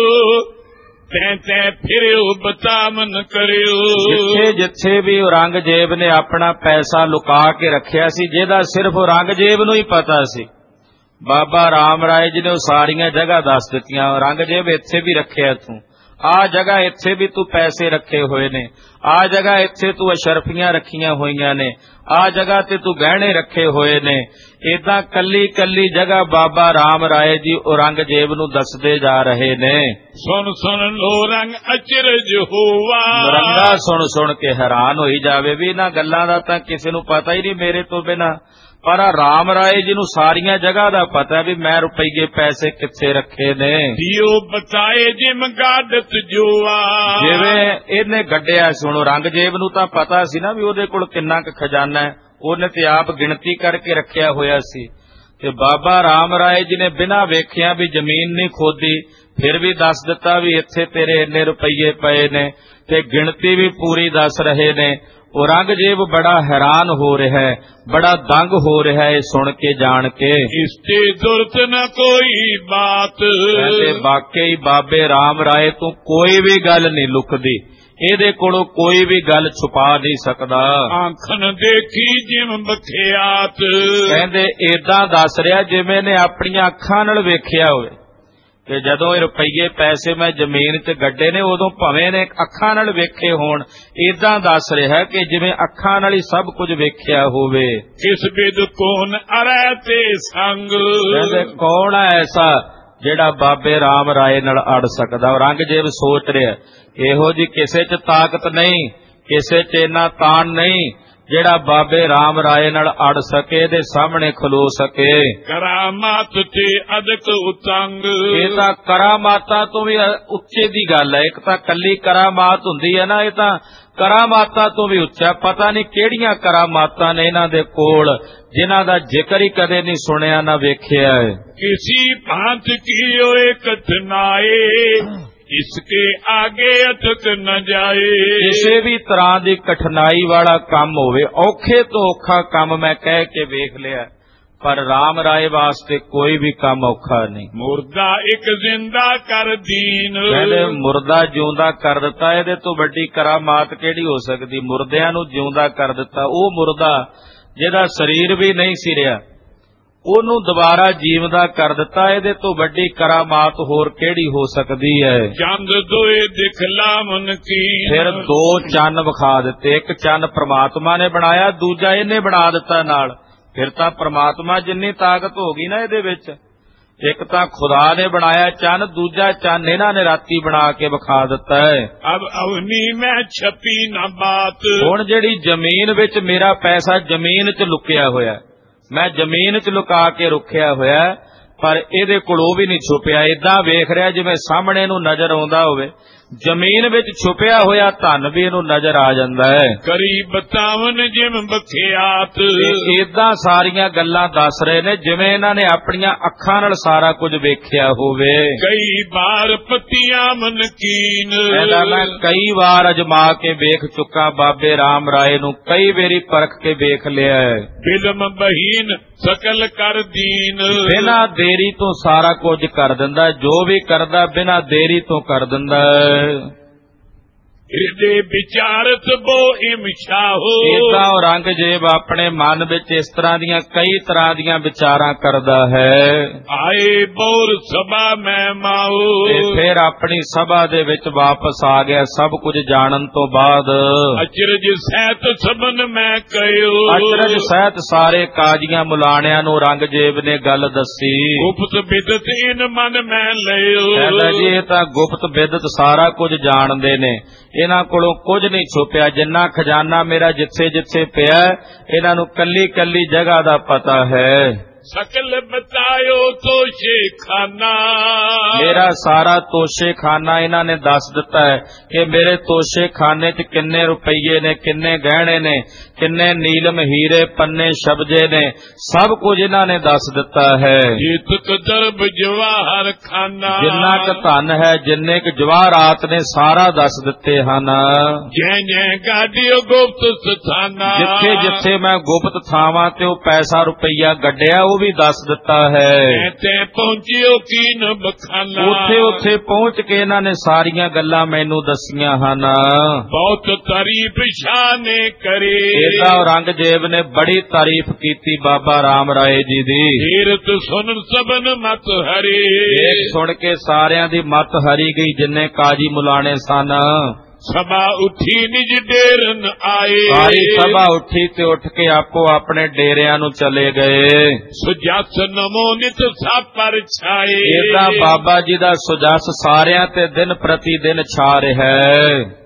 ਤੈਂ ਤੈਂ ਫਿਰਿਓ ਬਤਾਮਨ ਕਰਿਓ। ਜਿੱਥੇ ਜਿੱਥੇ ਵੀ ਔਰੰਗਜ਼ੇਬ ਨੇ ਆਪਣਾ ਪੈਸਾ ਲੁਕਾ ਕੇ ਰੱਖਿਆ ਸੀ, ਜਿਹਦਾ ਸਿਰਫ ਔਰੰਗਜ਼ੇਬ ਨੂੰ ਹੀ ਪਤਾ ਸੀ, ਬਾਬਾ ਰਾਮ ਰਾਏ ਜੀ ਨੇ ਉਹ ਸਾਰੀਆਂ ਜਗ੍ਹਾ ਦੱਸ ਦਿੱਤੀਆਂ। ਔਰੰਗਜ਼ੇਬ ਇੱਥੇ ਵੀ ਰੱਖਿਆ ਤੂੰ, ਆਹ ਜਗ੍ਹਾ ਇੱਥੇ ਵੀ ਤੂੰ ਪੈਸੇ ਰੱਖੇ ਹੋਏ ਨੇ, ਆਹ ਜਗ੍ਹਾ ਇੱਥੇ ਤੂੰ ਅਸ਼ਰਫੀਆਂ ਰੱਖੀਆਂ ਹੋਈਆਂ ਨੇ, ਆਹ ਜਗ੍ਹਾ ਤੇ ਤੂੰ ਗਹਿਣੇ ਰੱਖੇ ਹੋਏ ਨੇ। ਏਦਾਂ ਕੱਲੀ ਕੱਲੀ ਜਗ੍ਹਾ ਬਾਬਾ ਰਾਮ ਰਾਏ ਜੀ ਔਰੰਗਜ਼ੇਬ ਨੂੰ ਦੱਸਦੇ ਜਾ ਰਹੇ ਨੇ। ਸੁਣ ਸੁਣ ਲੋ ਰੰਗ ਅਚਰਜ ਹੋਵਾ, ਰੰਗਾ ਸੁਣ ਸੁਣ ਕੇ ਹੈਰਾਨ ਹੋਈ ਜਾਵੇ ਵੀ ਇਹਨਾਂ ਗੱਲਾਂ ਦਾ ਤਾਂ ਕਿਸੇ ਨੂੰ ਪਤਾ ਹੀ ਨਹੀਂ ਮੇਰੇ ਤੋਂ ਬਿਨਾਂ। ਪਰ ਰਾਮ ਰਾਏ ਜੀ ਨੂੰ ਸਾਰੀਆਂ ਜਗ੍ਹਾ ਦਾ ਪਤਾ ਵੀ ਮੈਂ ਰੁਪਈਏ ਪੈਸੇ ਕਿੱਥੇ ਰੱਖੇ ਨੇ। ਦਿਓ ਬਤਾਏ ਜਿਮ ਗਾਡਤ ਜੋਆ, ਜਿਵੇਂ ਇਹਨੇ ਗੱਡਿਆ ਸੁਣੋ ਰੰਗਜੇਬ ਨੂੰ ਤਾਂ ਪਤਾ ਸੀ ਨਾ ਵੀ ਉਹਦੇ ਕੋਲ ਕਿੰਨਾ ਕੁ ਖਜ਼ਾਨਾ ਹੈ, ਉਹਨੇ ਤੇ ਆਪ ਗਿਣਤੀ ਕਰਕੇ ਰੱਖਿਆ ਹੋਇਆ ਸੀ। ਤੇ ਬਾਬਾ ਰਾਮ ਰਾਏ ਜੀ ਨੇ ਬਿਨਾਂ ਵੇਖਿਆ ਵੀ ਜ਼ਮੀਨ ਨਹੀਂ ਖੋਦੀ, ਫਿਰ ਵੀ ਦੱਸ ਦਿੱਤਾ ਵੀ ਇੱਥੇ ਤੇਰੇ ਇੰਨੇ ਰੁਪਈਏ ਪਏ ਨੇ, ਤੇ ਗਿਣਤੀ ਵੀ ਪੂਰੀ ਦੱਸ ਰਹੇ ਨੇ। ਔਰੰਗਜ਼ੇਬ ਬੜਾ ਹੈਰਾਨ ਹੋ ਰਿਹਾ ਹੈ, ਬੜਾ ਦੰਗ ਹੋ ਰਿਹਾ ਹੈ ਸੁਣ ਕੇ ਜਾਣ ਕੇ। ਇਸ ਤੇ ਦੁਰਤ ਨਾ ਕੋਈ ਬਾਤ, ਕਹਿੰਦੇ ਵਾਕਈ ਬਾਬੇ ਰਾਮ ਰਾਏ ਤੋਂ ਕੋਈ ਵੀ ਗੱਲ ਨਹੀਂ ਲੁਕਦੀ, ਇਹਦੇ ਕੋਲੋਂ ਕੋਈ ਵੀ ਗੱਲ ਛੁਪਾ ਨਹੀਂ ਸਕਦਾ। ਆਂਖਨ ਦੇਖੀ ਜਿਮ ਬਖਿਆਤ, ਕਹਿੰਦੇ ਏਦਾਂ ਦੱਸ ਰਿਹਾ ਜਿਵੇਂ ਨੇ ਆਪਣੀਆਂ ਅੱਖਾਂ ਨਾਲ ਵੇਖਿਆ ਹੋਵੇ ਕਿ ਜਦੋਂ ਇਹ ਰੁਪਈਏ ਪੈਸੇ ਮੈਂ ਜ਼ਮੀਨ 'ਚ ਗੱਡੇ ਨੇ ਉਦੋਂ ਭਵੇਂ ਨੇ ਅੱਖਾਂ ਨਾਲ ਵੇਖੇ ਹੋਣ। ਏਦਾਂ ਦੱਸ ਰਿਹਾ ਕਿ ਜਿਵੇਂ ਅੱਖਾਂ ਨਾਲ ਹੀ ਸਭ ਕੁਝ ਵੇਖਿਆ ਹੋਵੇ। ਕਿਸ ਬਿਦ ਕੌਣ ਅਰੈ ਤੇ ਸੰਗ, ਕਹਿੰਦੇ ਕੌਣ ਹੈ ਐਸਾ ਜਿਹੜਾ ਬਾਬੇ ਰਾਮ ਰਾਏ ਨਾਲ ਅੜ ਸਕਦਾ। ਔਰੰਗਜ਼ੇਬ ਸੋਚ ਰਿਹਾ ਇਹੋ ਜੀ ਕਿਸੇ 'ਚ ਤਾਕਤ ਨਹੀਂ, ਕਿਸੇ 'ਚ ਇੰਨਾ ਤਾਣ ਨਹੀਂ ਜਿਹੜਾ ਬਾਬੇ ਰਾਮ ਰਾਏ ਨਾਲ ਅੜ ਸਕੇ, ਇਹਦੇ ਸਾਹਮਣੇ ਖਲੋ ਸਕੇ। ਕਰਾਮਾਤ ਤੇ ਅਦਕ ਉਤੰਗ, ਇਹ ਤਾਂ ਕਰਾਮਾਤਾਂ ਤੋਂ ਵੀ ਉੱਚੇ ਦੀ ਗੱਲ ਹੈ। ਇੱਕ ਤਾਂ ਕੱਲੀ ਕਰਾਮਾਤ ਹੁੰਦੀ ਹੈ ਨਾ, ਇਹ ਤਾਂ ਕਰਾਮਾਤਾਂ ਤੋਂ ਵੀ ਉੱਚਾ। ਪਤਾ ਨਹੀਂ ਕਿਹੜੀਆਂ ਕਰਾਮਾਤਾਂ ਨੇ ਇਹਨਾਂ ਦੇ ਕੋਲ ਜਿਨ੍ਹਾਂ ਦਾ ਜ਼ਿਕਰ ਹੀ ਕਦੇ ਨਹੀਂ ਸੁਣਿਆ ਨਾ ਵੇਖਿਆ ਹੈ। ਕਿਸੀ ਭਾਂਤ ਕੀ ਹੋਏ ਕਠਨਾਏ, ਇਸਕੇ ਆਗੇ ਅਟਕ न ਜਾਏ। ਕਿਸੇ ਵੀ ਤਰ੍ਹਾਂ ਦੀ ਕਠਿਨਾਈ ਵਾਲਾ ਕੰਮ ਹੋਵੇ, ਔਖੇ ਤੋਂ ਔਖਾ ਕੰਮ ਮੈਂ ਕਹਿ ਕੇ ਵੇਖ ਲਿਆ, ਪਰ ਰਾਮ ਰਾਏ ਵਾਸਤੇ ਕੋਈ ਵੀ ਕੰਮ ਔਖਾ ਨਹੀਂ। ਮੁਰਦਾ ਇੱਕ ਜ਼ਿੰਦਾ ਕਰ ਦੀਨ, ਕਹਿੰਦੇ ਮੁਰਦਾ ਜਿਉਂਦਾ ਕਰ ਦਿੱਤਾ, ਇਹਦੇ ਤੋਂ ਵੱਡੀ ਕਰਾਮਾਤ ਕਿਹੜੀ ਹੋ ਸਕਦੀ। ਮੁਰਦਿਆਂ ਨੂੰ ਜਿਉਂਦਾ ਕਰ ਦਿੱਤਾ। ਉਹ ਮੁਰਦਾ ਜਿਹਦਾ ਸਰੀਰ ਵੀ ਨਹੀਂ ਸੀ ਰਿਹਾ ਉਹਨੂੰ ਦੁਬਾਰਾ ਜੀਵਦਾ ਕਰ ਦਿੱਤਾ। ਇਹਦੇ ਤੋਂ ਵੱਡੀ ਕਰਾਮਾਤ ਹੋਰ ਕਿਹੜੀ ਹੋ ਸਕਦੀ ਹੈ। ਚੰਦ ਦੋਏ ਦਿਖਲਾ ਮਨ ਕੀ, ਫਿਰ ਦੋ ਚੰਨ ਵਿਖਾ ਦਿੱਤੇ। ਇੱਕ ਚੰਨ ਪ੍ਰਮਾਤਮਾ ਨੇ ਬਣਾਇਆ, ਦੂਜਾ ਇਹਨੇ ਬਣਾ ਦਿੱਤਾ ਨਾਲ। ਫਿਰ ਤਾਂ ਪ੍ਰਮਾਤਮਾ ਜਿੰਨੀ ਤਾਕਤ ਹੋ ਗਈ ਨਾ ਇਹਦੇ ਵਿੱਚ। ਇੱਕ ਤਾਂ ਖੁਦਾ ਨੇ ਬਣਾਇਆ ਚੰਨ, ਦੂਜਾ ਚੰਨ ਇਹਨਾਂ ਨੇ ਰਾਤੀ ਬਣਾ ਕੇ ਵਿਖਾ ਦਿੱਤਾ ਹੈ। ਅਬ ਅਵਨੀ ਮੈਂ ਛਪੀ ਨਾ ਬਾਤ, ਹੁਣ ਜਿਹੜੀ ਜ਼ਮੀਨ ਵਿੱਚ ਮੇਰਾ ਪੈਸਾ ਜ਼ਮੀਨ 'ਚ ਲੁਕਿਆ ਹੋਇਆ, ਮੈਂ ਜ਼ਮੀਨ 'ਚ ਲੁਕਾ ਕੇ ਰੱਖਿਆ ਹੋਇਆ, ਪਰ ਇਹਦੇ ਕੋਲ ਉਹ ਵੀ ਨਹੀਂ ਛੁਪਿਆ। ਏਦਾਂ ਵੇਖ ਰਿਹਾ ਜਿਵੇਂ ਸਾਹਮਣੇ ਨੂੰ ਨਜ਼ਰ ਆਉਂਦਾ ਹੋਵੇ। ਜ਼ਮੀਨ ਵਿੱਚ ਛੁਪਿਆ ਹੋਇਆ ਧਨ ਵੀ ਇਹਨੂੰ ਨਜ਼ਰ ਆ ਜਾਂਦਾ ਹੈ। ਕਰੀ ਬਤਾਵਨ ਜਿਮ ਬਖਿਆਤ, ਏਦਾਂ ਸਾਰੀਆਂ ਗੱਲਾਂ ਦੱਸ ਰਹੇ ਨੇ ਜਿਵੇਂ ਇਹਨਾਂ ਨੇ ਆਪਣੀਆਂ ਅੱਖਾਂ ਨਾਲ ਸਾਰਾ ਕੁਝ ਵੇਖਿਆ ਹੋਵੇ। ਕਈ ਵਾਰ ਪਤੀਆਂ ਮਨ ਕੀਨ, ਇਹਦਾ ਮੈਂ ਕਈ ਵਾਰ ਅਜਮਾ ਕੇ ਵੇਖ ਚੁੱਕਾ ਬਾਬੇ ਰਾਮ ਰਾਏ ਨੂੰ, ਕਈ ਵਾਰੀ ਪਰਖ ਕੇ ਵੇਖ ਲਿਆ ਹੈ। ਬਿਲਮ ਬਹੀਨ ਸਕਲ ਕਰ ਦੀਨ, ਬਿਨਾਂ ਦੇਰੀ ਤੋਂ ਸਾਰਾ ਕੁਝ ਕਰ ਦਿੰਦਾ, ਜੋ ਵੀ ਕਰਦਾ ਬਿਨਾਂ ਦੇਰੀ ਤੋਂ ਕਰ ਦਿੰਦਾ। ਹਿਰਦੇ ਵਿਚਾਰਤ ਬੋ ਇਮਸ਼ਾਹੋ, ਏਦਾਂ ਔਰੰਗਜ਼ੇਬ ਆਪਣੇ ਮਨ ਵਿੱਚ ਇਸ ਤਰ੍ਹਾਂ ਦੀਆਂ ਕਈ ਤਰ੍ਹਾਂ ਦੀਆਂ ਵਿਚਾਰਾਂ ਕਰਦਾ ਹੈ। ਆਏ ਬੋਰ ਸਭਾ ਮੈਂ ਮਾਓ, ਤੇ ਫਿਰ ਆਪਣੀ ਸਭਾ ਦੇ ਵਿੱਚ ਵਾਪਸ ਆ ਗਿਆ ਸਭ ਕੁਝ ਜਾਣਨ ਤੋਂ ਬਾਅਦ। ਅਚਰਜ ਸਹਿਤ ਸਭਨ ਮੈਂ ਕਹਿਓ, ਅਚਰਜ ਸਹਿਤ ਸਾਰੇ ਕਾਜ਼ੀਆਂ ਮੁਲਾਣਿਆਂ ਨੂੰ ਔਰੰਗਜ਼ੇਬ ਨੇ ਗੱਲ ਦੱਸੀ। ਗੁਪਤ ਬਿਦਤ ਇਨ ਮਨ ਮੈਂ ਲਿਓ, ਕਹਿੰਦਾ ਜੀ ਇਹ ਤਾਂ ਗੁਪਤ ਬਿਦਤ ਸਾਰਾ ਕੁਝ ਜਾਣਦੇ ਨੇ, ਇਹਨਾਂ ਕੋਲੋਂ ਕੁਝ ਨਹੀਂ ਛੁਪਿਆ। ਜਿੰਨਾ ਖਜ਼ਾਨਾ ਮੇਰਾ ਜਿੱਥੇ ਜਿੱਥੇ ਪਿਆ ਇਹਨਾਂ ਨੂੰ ਕੱਲੀ ਕੱਲੀ ਜਗ੍ਹਾ ਦਾ ਪਤਾ ਹੈ। ਸਕਲ ਬਤਾਇਓ ਤੋਸ਼ੇ ਖਾਨਾ, ਮੇਰਾ ਸਾਰਾ ਤੋਸ਼ੇ ਖਾਨਾ ਇਹਨਾਂ ਨੇ ਦੱਸ ਦਿੱਤਾ ਹੈ ਕਿ ਮੇਰੇ ਤੋਸ਼ੇ ਖਾਨੇ 'ਚ ਕਿੰਨੇ ਰੁਪਈਏ ਨੇ, ਕਿੰਨੇ ਗਹਿਣੇ ਨੇ, ਕਿੰਨੇ ਨੀਲਮ ਹੀਰੇ ਪੰਨੇ ਸ਼ਬਜੇ ਨੇ, ਸਭ ਕੁਝ ਇਹਨਾਂ ਨੇ ਦੱਸ ਦਿੱਤਾ ਹੈ। ਜਿਤਕ ਦਰਬ ਜਵਾਹਰ ਖਾਨਾ, ਜਿੰਨਾ ਕੁ ਧਨ ਹੈ, ਜਿੰਨੇ ਕੁ ਜਵਾਹਰਾਤ ਨੇ ਸਾਰਾ ਦੱਸ ਦਿੱਤੇ ਹਨ। ਜੈ ਜੈ ਗਾਡਿਓ ਗੁਪਤ ਸਥਾਨਾ, ਜਿੱਥੇ ਜਿੱਥੇ ਮੈਂ ਗੁਪਤ ਥਾਵਾਂ ਤੇ ਉਹ ਪੈਸਾ ਰੁਪਈਆ ਗੱਡਿਆ ਉਹ ਵੀ ਦੱਸ ਦਿੱਤਾ ਹੈ। ਤੇ ਪਹੁੰਚਿਓ ਕੀਨ ਬਖਾਨਾ, ਉੱਥੇ ਉੱਥੇ ਪਹੁੰਚ ਕੇ ਇਹਨਾਂ ਨੇ ਸਾਰੀਆਂ ਗੱਲਾਂ ਮੈਨੂੰ ਦੱਸੀਆਂ ਹਨ। ਬਹੁਤ ਤਾਰੀਫ ਸ਼ਾਨੇ ਕਰੇ, ਇਹਦਾ ਔਰੰਗਜ਼ੇਬ ਨੇ ਬੜੀ ਤਾਰੀਫ ਕੀਤੀ ਬਾਬਾ ਰਾਮ ਰਾਏ ਜੀ ਦੀ। ਹੀਰਤ ਸੁਣ ਸਭਨ ਮਤ ਹਰੇ, ਇਹ ਸੁਣ ਕੇ ਸਾਰਿਆਂ ਦੀ ਮਤ ਹਰੀ ਗਈ ਜਿੰਨੇ ਕਾਜੀ ਮੁਲਾਣੇ ਸਨ। ਸਭਾ ਉੱਠੀ ਨਿਜ ਡੇਰਨ ਆਏ, ਸਾਰੀ ਸਭਾ ਉੱਠੀ ਤੇ ਉੱਠ ਕੇ ਆਪੋ ਆਪਣੇ ਡੇਰਿਆਂ ਨੂੰ ਚਲੇ ਗਏ। ਸੁਜਸ ਨਮੋ ਨਿਤ ਸਭ ਪਰ ਛਾਏ, ਇਹਦਾ ਬਾਬਾ ਜੀ ਦਾ ਸੁਜਸ ਸਾਰਿਆਂ ਤੇ ਦਿਨ ਪ੍ਰਤੀ ਦਿਨ ਛਾ ਰਿਹਾ ਹੈ।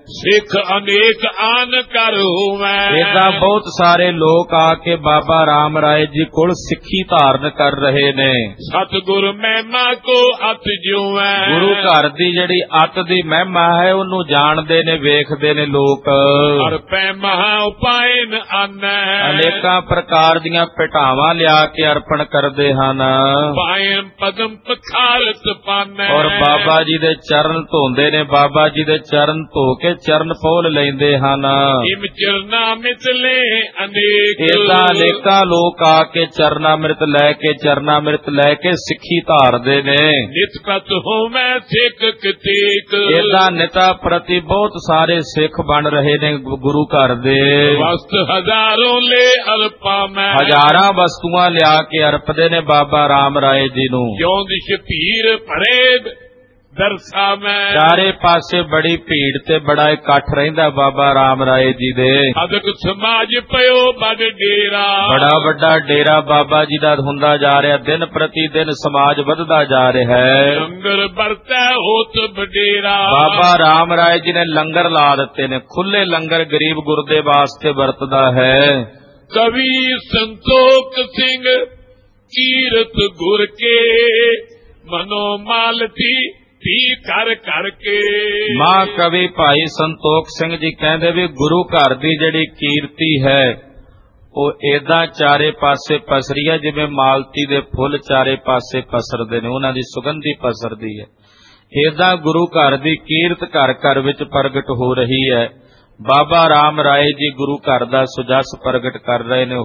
ਸਿੱਖ ਅਨੇਕ ਆਨ ਕਰ ਹੋਵੈ। ਏਦਾਂ ਬਹੁਤ ਸਾਰੇ ਲੋਕ ਆ ਕੇ ਬਾਬਾ ਰਾਮ ਰਾਏ ਜੀ ਕੋਲ ਸਿੱਖੀ ਧਾਰਨ ਕਰ ਰਹੇ ਨੇ। ਸਤਿਗੁਰ ਮਹਿਮਾ ਕੋ ਅਤ ਜਿਉਵੈ। ਗੁਰੂ ਘਰ ਦੀ ਜਿਹੜੀ ਅੱਤ ਦੀ ਮਹਿਮਾ ਹੈ ਉਹਨੂੰ ਜਾਣਦੇ ਨੇ, ਵੇਖਦੇ ਨੇ ਲੋਕ। ਹਰ ਪੈ ਮਹਾ ਉਪਾਇਨ ਆਨੈ। ਅਨੇਕਾਂ ਪ੍ਰਕਾਰ ਦੀਆਂ ਭੇਟਾਵਾਂ ਲਿਆ ਕੇ ਅਰਪਣ ਕਰਦੇ ਹਨ। ਪਾਇਨ ਪਦਮ ਪਖਾਰਤ ਪਾਨੈ। ਔਰ ਬਾਬਾ ਜੀ ਦੇ ਚਰਨ ਧੋਂਦੇ ਨੇ, ਬਾਬਾ ਜੀ ਦੇ ਚਰਨ ਧੋ ਕੇ ਚਰਨ ਪੋਲ ਲੈਂਦੇ ਹਨ। ਇਮ ਚਰਨਾ ਮਿਤਲੇ ਅਨੇਕ। ਏਦਾਂ ਅਨੇਕਾਂ ਲੋਕ ਆ ਕੇ ਚਰਨਾਮ੍ਰਿਤ ਲੈ ਕੇ ਸਿੱਖੀ ਧਾਰਦੇ ਨੇ। ਨਿਤ ਪ੍ਰਤ ਹੋਵੈ ਸਿੱਖ ਕਤੇਕ। ਏਦਾਂ ਨਿਤਾ ਪ੍ਰਤੀ ਬਹੁਤ ਸਾਰੇ ਸਿੱਖ ਬਣ ਰਹੇ ਨੇ ਗੁਰੂ ਘਰ ਦੇ। ਵਸਤ ਹਜ਼ਾਰੋਂ ਲੈ ਅਰਪਾ ਮੈਂ। ਹਜ਼ਾਰਾਂ ਵਸਤੂਆਂ ਲਿਆ ਕੇ ਅਰਪਦੇ ਨੇ ਬਾਬਾ ਰਾਮ ਰਾਏ ਜੀ ਨੂੰ। ਕਿਉਂ ਦਿਸ਼ ਭੀੜ ਭਰੇ ਦਰਸਾ ਮੈਂ। ਚਾਰੇ ਪਾਸੇ ਬੜੀ ਭੀੜ ਤੇ ਬੜਾ ਇਕੱਠ ਰਹਿੰਦਾ ਬਾਬਾ ਰਾਮ ਰਾਏ ਜੀ ਦੇ। ਅਦਕ ਸਮਾਜ ਪਇਓ ਬੜ ਡੇਰਾ। ਬੜਾ ਵੱਡਾ ਡੇਰਾ ਬਾਬਾ ਜੀ ਦਾ ਹੁੰਦਾ ਜਾ ਰਿਹਾ। ਦਿਨ ਪ੍ਰਤੀ ਦਿਨ ਸਮਾਜ ਵੱਧਦਾ ਜਾ ਰਿਹਾ ਹੈ। ਲੰਗਰ ਵਰਤੈ ਹੋਤ ਬਡੇਰਾ। ਬਾਬਾ ਰਾਮ ਰਾਏ ਜੀ ਨੇ ਲੰਗਰ ਲਾ ਦਿੱਤੇ ਨੇ, ਖੁੱਲੇ ਲੰਗਰ ਗਰੀਬ ਗੁਰਦੇ ਵਾਸਤੇ ਵਰਤਦਾ ਹੈ। ਕਵੀ ਸੰਤੋਖ ਸਿੰਘ ਕੀਰਤ ਗੁਰ ਕੇ ਮਨੋ ਮਾਲਤੀ ਧੀ ਕਰ ਕਰਕੇ। ਮਾਂ ਕਵੀ ਭਾਈ ਸੰਤੋਖ ਸਿੰਘ ਜੀ ਕਹਿੰਦੇ ਵੀ ਗੁਰੂ ਘਰ ਦੀ ਜਿਹੜੀ ਕੀਰਤੀ ਹੈ ਉਹ ਏਦਾਂ ਚਾਰੇ ਪਾਸੇ ਪਸਰੀ ਹੈ ਜਿਵੇਂ ਮਾਲਤੀ ਦੇ ਫੁੱਲ ਚਾਰੇ ਪਾਸੇ ਪਸਰਦੇ ਨੇ, ਉਹਨਾਂ ਦੀ ਸੁਗੰਧੀ ਪਸਰਦੀ ਹੈ। ਏਦਾਂ ਗੁਰੂ ਘਰ ਦੀ ਕੀਰਤ ਘਰ ਘਰ ਵਿੱਚ ਪ੍ਰਗਟ ਹੋ ਰਹੀ ਹੈ। ਬਾਬਾ ਰਾਮ ਰਾਏ ਜੀ ਗੁਰੂ ਘਰ ਦਾ ਸੁਜਸ ਪ੍ਰਗਟ ਕਰ ਰਹੇ ਨੇ।